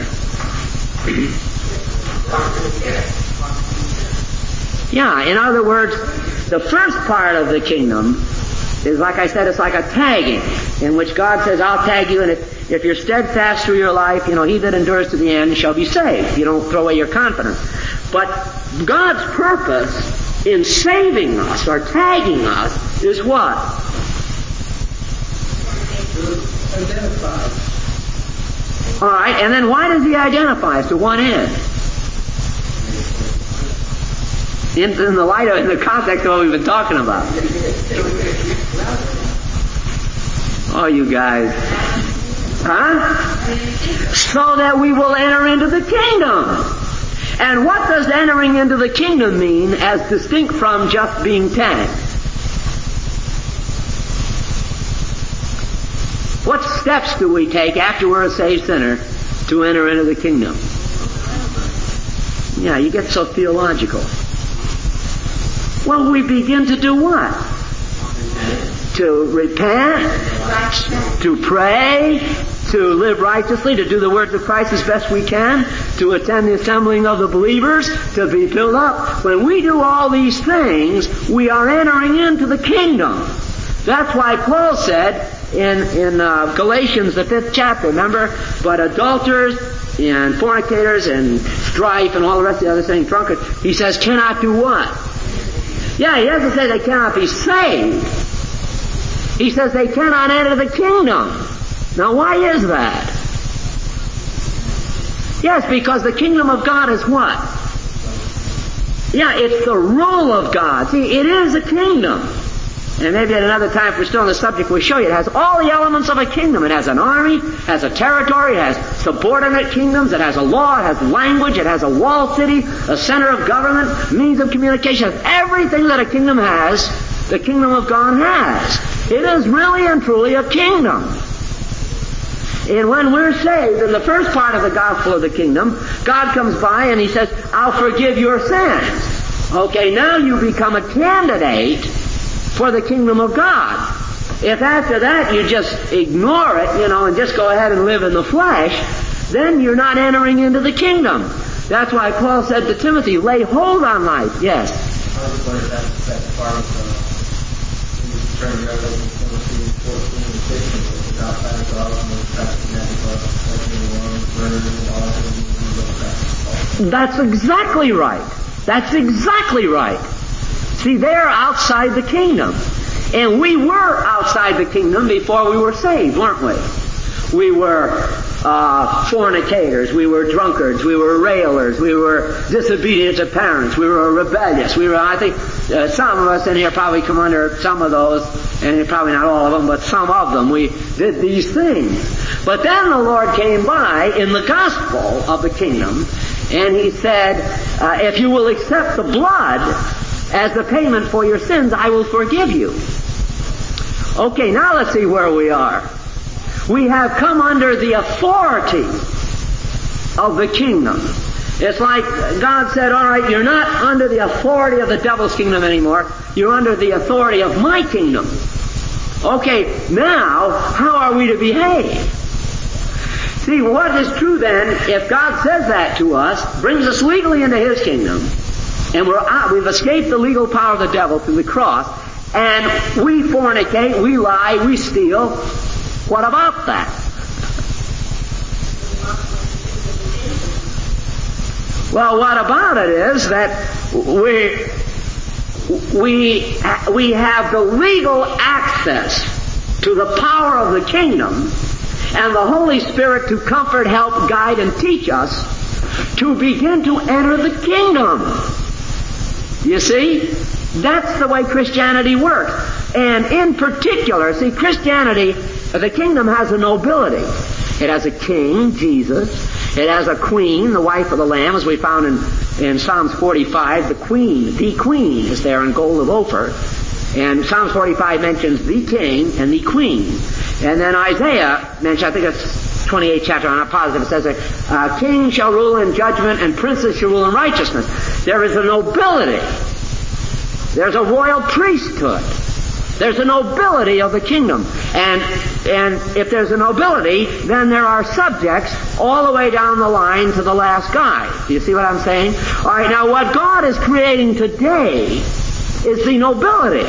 A: Yeah, in other words, the first part of the kingdom is, like I said, it's like a tagging, in which God says, I'll tag you, and if, if you're steadfast through your life, you know, he that endures to the end shall be saved. You don't throw away your confidence. But God's purpose in saving us, or tagging us, is what?
B: Identified.
A: All right, and then why does he identify us? To what end? In, in the light of, in the context of what we've been talking about. Oh, you guys. Huh? So that we will enter into the kingdom. And what does entering into the kingdom mean as distinct from just being tagged? What steps do we take after we're a saved sinner to enter into the kingdom? Yeah, you get so theological. Well, we begin to do what? To repent, to pray, to live righteously, to do the words of Christ as best we can, to attend the assembling of the believers, to be filled up. When we do all these things, we are entering into the kingdom. That's why Paul said in, in uh, Galatians, the fifth chapter, remember? But adulterers and fornicators and strife and all the rest of the other things, drunkards, he says cannot do what? Yeah, he doesn't say they cannot be saved. He says they cannot enter the kingdom. Now why is that? Yes, because the kingdom of God is what? Yeah, it's the rule of God. See, it is a kingdom. And maybe at another time, if we're still on the subject, we'll show you. It has all the elements of a kingdom. It has an army, it has a territory, it has subordinate kingdoms, it has a law, it has language, it has a walled city, a center of government, means of communication. It has everything that a kingdom has, the kingdom of God has. It is really and truly a kingdom. And when we're saved, in the first part of the gospel of the kingdom, God comes by and He says, I'll forgive your sins. Okay, now you become a candidate for the kingdom of God. If after that you just ignore it, you know, and just go ahead and live in the flesh, then you're not entering into the kingdom. That's why Paul said to Timothy, lay hold on life. Yes?
C: I was wondering if that's that part of the turn Revelation twenty-two, fourteen, and fifteen, which is outside of God, and the practicing that because
A: That's exactly right. That's exactly right. See, they're outside the kingdom. And we were outside the kingdom before we were saved, weren't we? We were uh, fornicators, we were drunkards, we were railers, we were disobedient to parents, we were rebellious. We were, I think, uh, some of us in here probably come under some of those, and probably not all of them, but some of them. We did these things. But then the Lord came by in the gospel of the kingdom, and He said, uh, if you will accept the blood as the payment for your sins, I will forgive you. Okay, now let's see where we are. We have come under the authority of the kingdom. It's like God said, all right, you're not under the authority of the devil's kingdom anymore. You're under the authority of my kingdom. Okay, now, how are we to behave? See, what is true then, if God says that to us, brings us legally into His kingdom, and we're out, we've escaped the legal power of the devil through the cross, and we fornicate, we lie, we steal, what about that? Well, what about it is that we we we have the legal access to the power of the kingdom and the Holy Spirit to comfort, help, guide, and teach us to begin to enter the kingdom. You see? That's the way Christianity works. And in particular, see, Christianity, the kingdom has a nobility. It has a king, Jesus. It has a queen, the wife of the Lamb, as we found in, in Psalms forty-five. The queen, the queen is there in gold of Ophir. And Psalms forty-five mentions the king and the queen. And then Isaiah mentions, I think it's twenty-eighth chapter, I'm not positive, it says, uh, king shall rule in judgment and princes shall rule in righteousness. There is a nobility. There's a royal priesthood. There's a nobility of the kingdom. And and if there's a nobility, then there are subjects all the way down the line to the last guy. Do you see what I'm saying? All right, now what God is creating today is the nobility.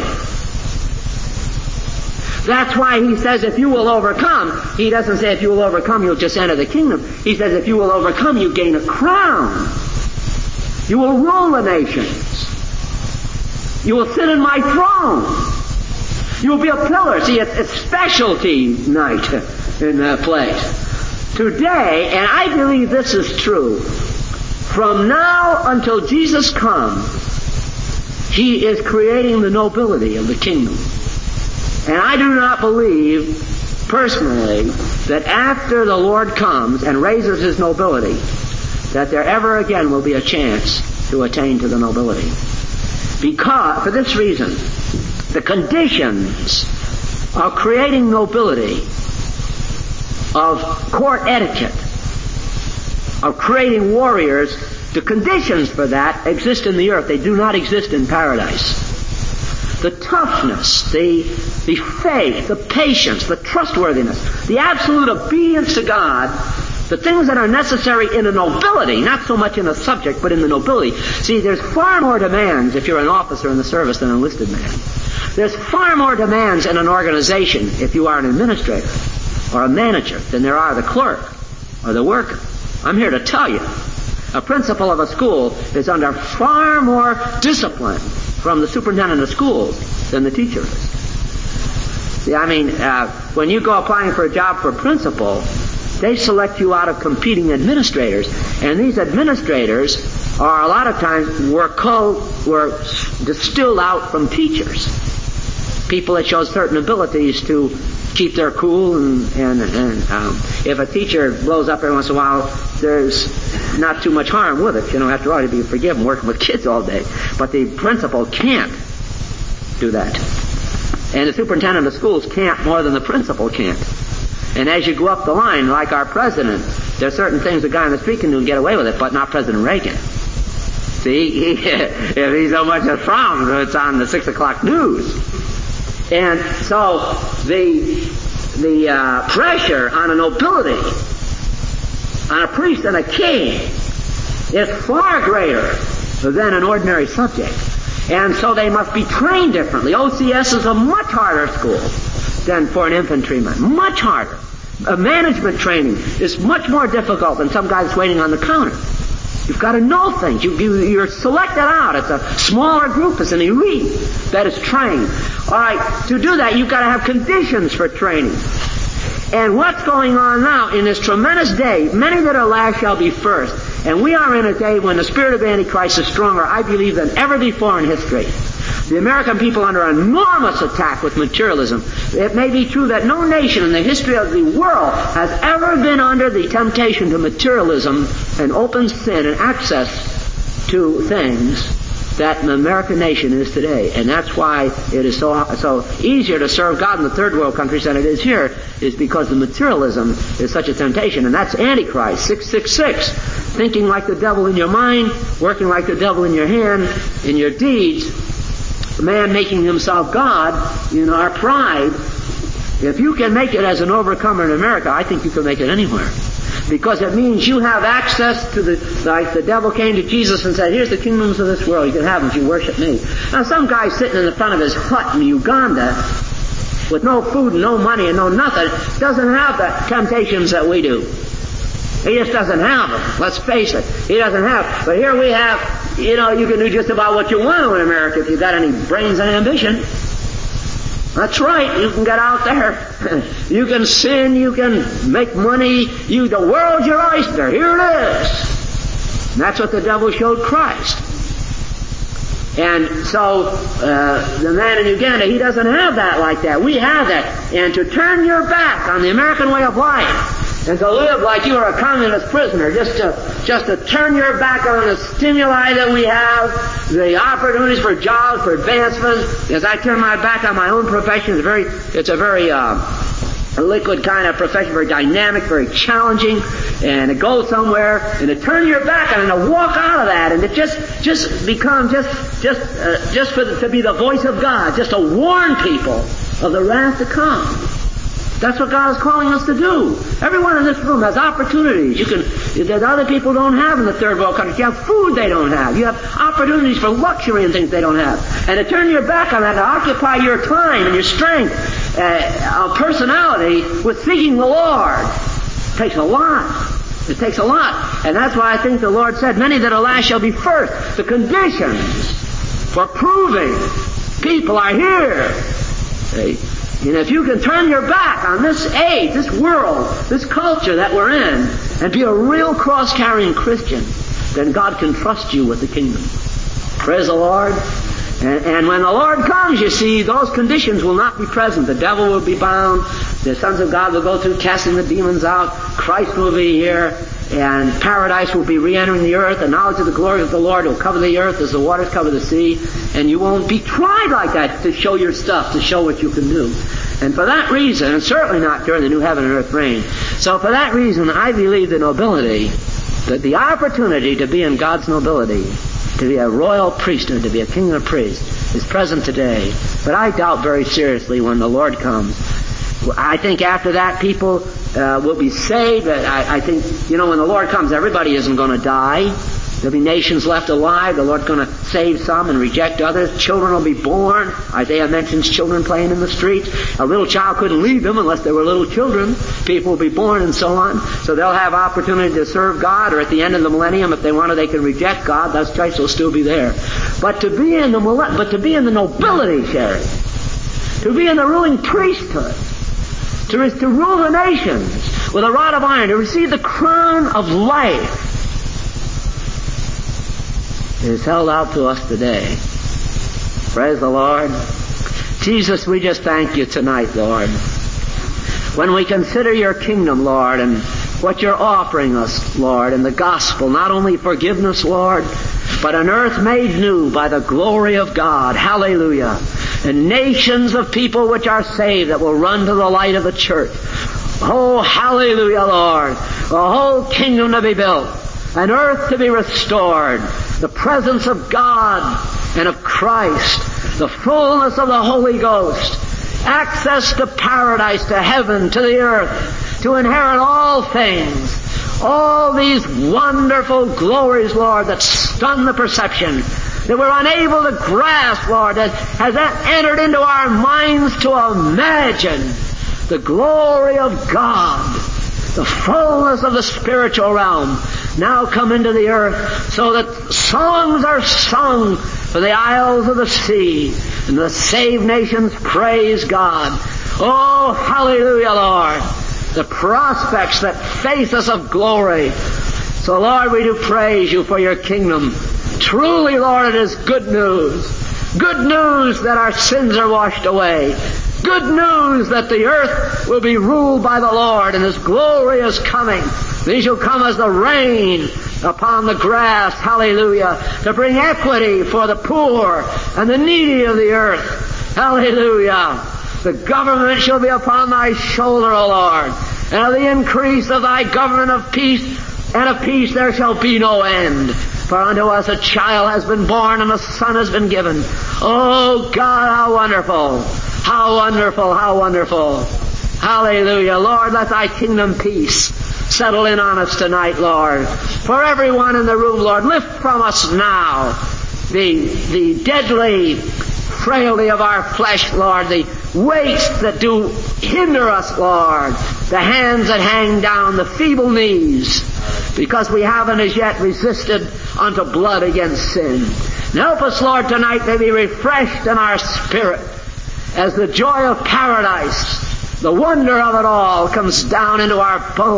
A: That's why He says if you will overcome, He doesn't say if you will overcome, you'll just enter the kingdom. He says if you will overcome, you gain a crown. You will rule the nations. You will sit in my throne. You will be a pillar. See, it's, it's specialty night in that place. Today, and I believe this is true, from now until Jesus comes, He is creating the nobility of the kingdom. And I do not believe, personally, that after the Lord comes and raises His nobility, that there ever again will be a chance to attain to the nobility. Because, for this reason, the conditions of creating nobility, of court etiquette, of creating warriors, the conditions for that exist in the earth. They do not exist in paradise. The toughness, the, the faith, the patience, the trustworthiness, the absolute obedience to God, the things that are necessary in a nobility, not so much in a subject, but in the nobility. See, there's far more demands if you're an officer in the service than an enlisted man. There's far more demands in an organization if you are an administrator or a manager than there are the clerk or the worker. I'm here to tell you, a principal of a school is under far more discipline from the superintendent of schools than the teacher is. See, I mean, uh, when you go applying for a job for principal, they select you out of competing administrators, and these administrators are a lot of times were co were distilled out from teachers, people that show certain abilities to keep their cool, and, and, and um, if a teacher blows up every once in a while, there's not too much harm with it. You know, after all, you'd be forgiven working with kids all day. But the principal can't do that. And the superintendent of schools can't more than the principal can't. And as you go up the line, like our president, there are certain things a guy on the street can do and get away with it, but not President Reagan. See, he, if he's so much a frown, it's on the six o'clock news. And so the the uh, pressure on a nobility, on a priest and a king, is far greater than an ordinary subject. And so they must be trained differently. O C S is a much harder school than for an infantryman. Much harder. A management training is much more difficult than some guys waiting on the counter. You've got to know things. You, you, you're selected out. It's a smaller group. It's an elite that is trained. All right, to do that, you've got to have conditions for training. And what's going on now in this tremendous day, many that are last shall be first. And we are in a day when the spirit of Antichrist is stronger, I believe, than ever before in history. The American people are under enormous attack with materialism. It may be true that no nation in the history of the world has ever been under the temptation to materialism and open sin and access to things that the American nation is today. And that's why it is so so easier to serve God in the third world countries than it is here, is because the materialism is such a temptation. And that's Antichrist, six six six. Thinking like the devil in your mind, working like the devil in your hand, in your deeds. Man making himself God in our pride. If you can make it as an overcomer in America, I think you can make it anywhere. Because it means you have access to the, like the devil came to Jesus and said, here's the kingdoms of this world, you can have them if you worship me. Now some guy sitting in the front of his hut in Uganda with no food and no money and no nothing doesn't have the temptations that we do. He just doesn't have them. Let's face it. He doesn't have. But here we have, you know, you can do just about what you want in America if you've got any brains and ambition. That's right. You can get out there. You can sin. You can make money. You, the world's your oyster. Here it is. And that's what the devil showed Christ. And so, uh, the man in Uganda, he doesn't have that like that. We have that. And to turn your back on the American way of life, and to live like you are a communist prisoner, just to just to turn your back on the stimuli that we have, the opportunities for jobs, for advancement. As I turn my back on my own profession, it's a very, it's a very uh, a liquid kind of profession, very dynamic, very challenging, and to go somewhere and to turn your back on it and to walk out of that and to just just become just just uh, just for the, to be the voice of God, just to warn people of the wrath to come. That's what God is calling us to do. Everyone in this room has opportunities you can that other people don't have in the third world countries. You have food they don't have. You have opportunities for luxury and things they don't have. And to turn your back on that, to occupy your time and your strength uh, of personality with seeking the Lord, takes a lot. It takes a lot. And that's why I think the Lord said, many that are last shall be first. The conditions for proving people are here. See? And if you can turn your back on this age, this world, this culture that we're in, and be a real cross-carrying Christian, then God can trust you with the kingdom. Praise the Lord. And, and when the Lord comes, you see, those conditions will not be present. The devil will be bound. The sons of God will go through casting the demons out. Christ will be here. And paradise will be re-entering the earth. The knowledge of the glory of the Lord will cover the earth as the waters cover the sea. And you won't be tried like that to show your stuff, to show what you can do. And for that reason, and certainly not during the new heaven and earth reign, so for that reason, I believe the nobility, that the opportunity to be in God's nobility, to be a royal priesthood, to be a king of priests, is present today. But I doubt very seriously when the Lord comes. I think after that people uh, will be saved. I, I think, you know, when the Lord comes, everybody isn't going to die. There'll be nations left alive. The Lord's going to save some and reject others. Children will be born. Isaiah mentions children playing in the streets. A little child couldn't lead them unless they were little children. People will be born and so on. So they'll have opportunity to serve God, or at the end of the millennium, if they want to, they can reject God. Thus Christ will still be there. But to be in the but to be in the nobility, Sherry, to be in the ruling priesthood, to, to rule the nations with a rod of iron, to receive the crown of life, is held out to us today. Praise the Lord. Jesus, we just thank you tonight, Lord. When we consider your kingdom, Lord, and what you're offering us, Lord, in the gospel, not only forgiveness, Lord, but an earth made new by the glory of God. Hallelujah. And nations of people which are saved that will run to the light of the church. Oh, hallelujah, Lord. The whole kingdom to be built. An earth to be restored. The presence of God and of Christ. The fullness of the Holy Ghost. Access to paradise, to heaven, to the earth. To inherit all things. All these wonderful glories, Lord, that stun the perception, that we're unable to grasp, Lord, that has that entered into our minds to imagine the glory of God, the fullness of the spiritual realm, now come into the earth, so that songs are sung for the isles of the sea, and the saved nations praise God. Oh, hallelujah, Lord. The prospects that face us of glory. So, Lord, we do praise you for your kingdom. Truly, Lord, it is good news. Good news that our sins are washed away. Good news that the earth will be ruled by the Lord, and His glory is coming. He shall come as the rain upon the grass. Hallelujah. To bring equity for the poor and the needy of the earth. Hallelujah. The government shall be upon thy shoulder, O Lord, and of the increase of thy government of peace, and of peace there shall be no end. For unto us a child has been born, and a son has been given. Oh God, how wonderful! How wonderful, how wonderful! Hallelujah. Lord, let thy kingdom peace settle in on us tonight, Lord. For everyone in the room, Lord, lift from us now the, the deadly frailty of our flesh, Lord, the weights that do hinder us, Lord, the hands that hang down, the feeble knees, because we haven't as yet resisted unto blood against sin. And help us, Lord, tonight to be refreshed in our spirit as the joy of paradise, the wonder of it all, comes down into our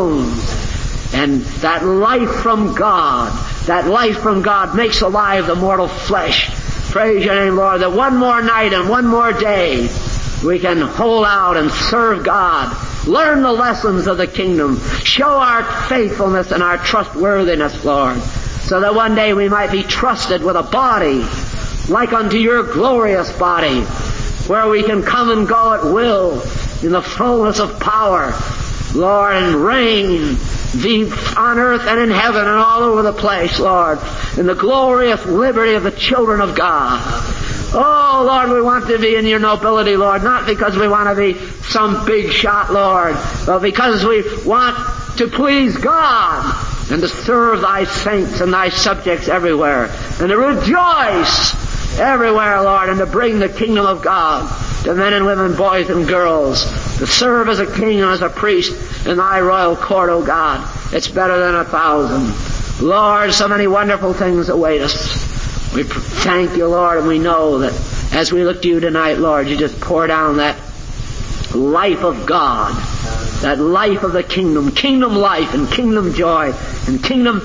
A: bones. And that life from God, that life from God makes alive the mortal flesh. Praise your name, Lord, that one more night and one more day we can hold out and serve God, learn the lessons of the kingdom, show our faithfulness and our trustworthiness, Lord, so that one day we might be trusted with a body like unto your glorious body, where we can come and go at will in the fullness of power, Lord, and reign thee on earth and in heaven and all over the place, Lord, in the glorious liberty of the children of God. Oh, Lord, we want to be in your nobility, Lord, not because we want to be some big shot, Lord, but because we want to please God and to serve thy saints and thy subjects everywhere, and to rejoice everywhere, Lord, and to bring the kingdom of God to men and women, boys and girls, to serve as a king and as a priest in thy royal court, O God. It's better than a thousand. Lord, so many wonderful things await us. We thank you, Lord, and we know that as we look to you tonight, Lord, you just pour down that life of God, that life of the kingdom, kingdom life and kingdom joy and kingdom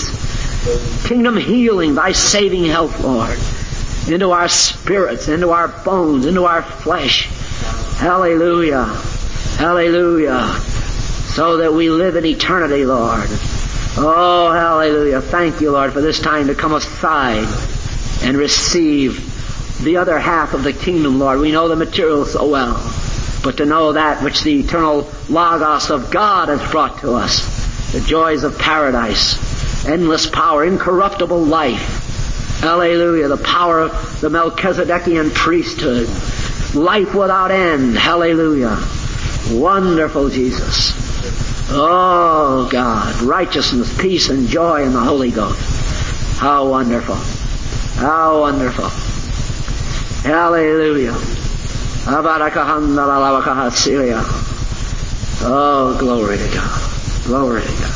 A: peace, kingdom healing, thy saving health, Lord, into our spirits, into our bones, into our flesh. Hallelujah. Hallelujah. So that we live in eternity, Lord. Oh, hallelujah. Thank you, Lord, for this time to come aside and receive the other half of the kingdom, Lord. We know the material so well, but to know that which the eternal Logos of God has brought to us, the joys of paradise, endless power, incorruptible life. Hallelujah. The power of the Melchizedekian priesthood, life without end. Hallelujah. Wonderful Jesus. Oh, God. Righteousness, peace, and joy in the Holy Ghost. How wonderful. How wonderful. Hallelujah. Oh, glory to God. Glory to God.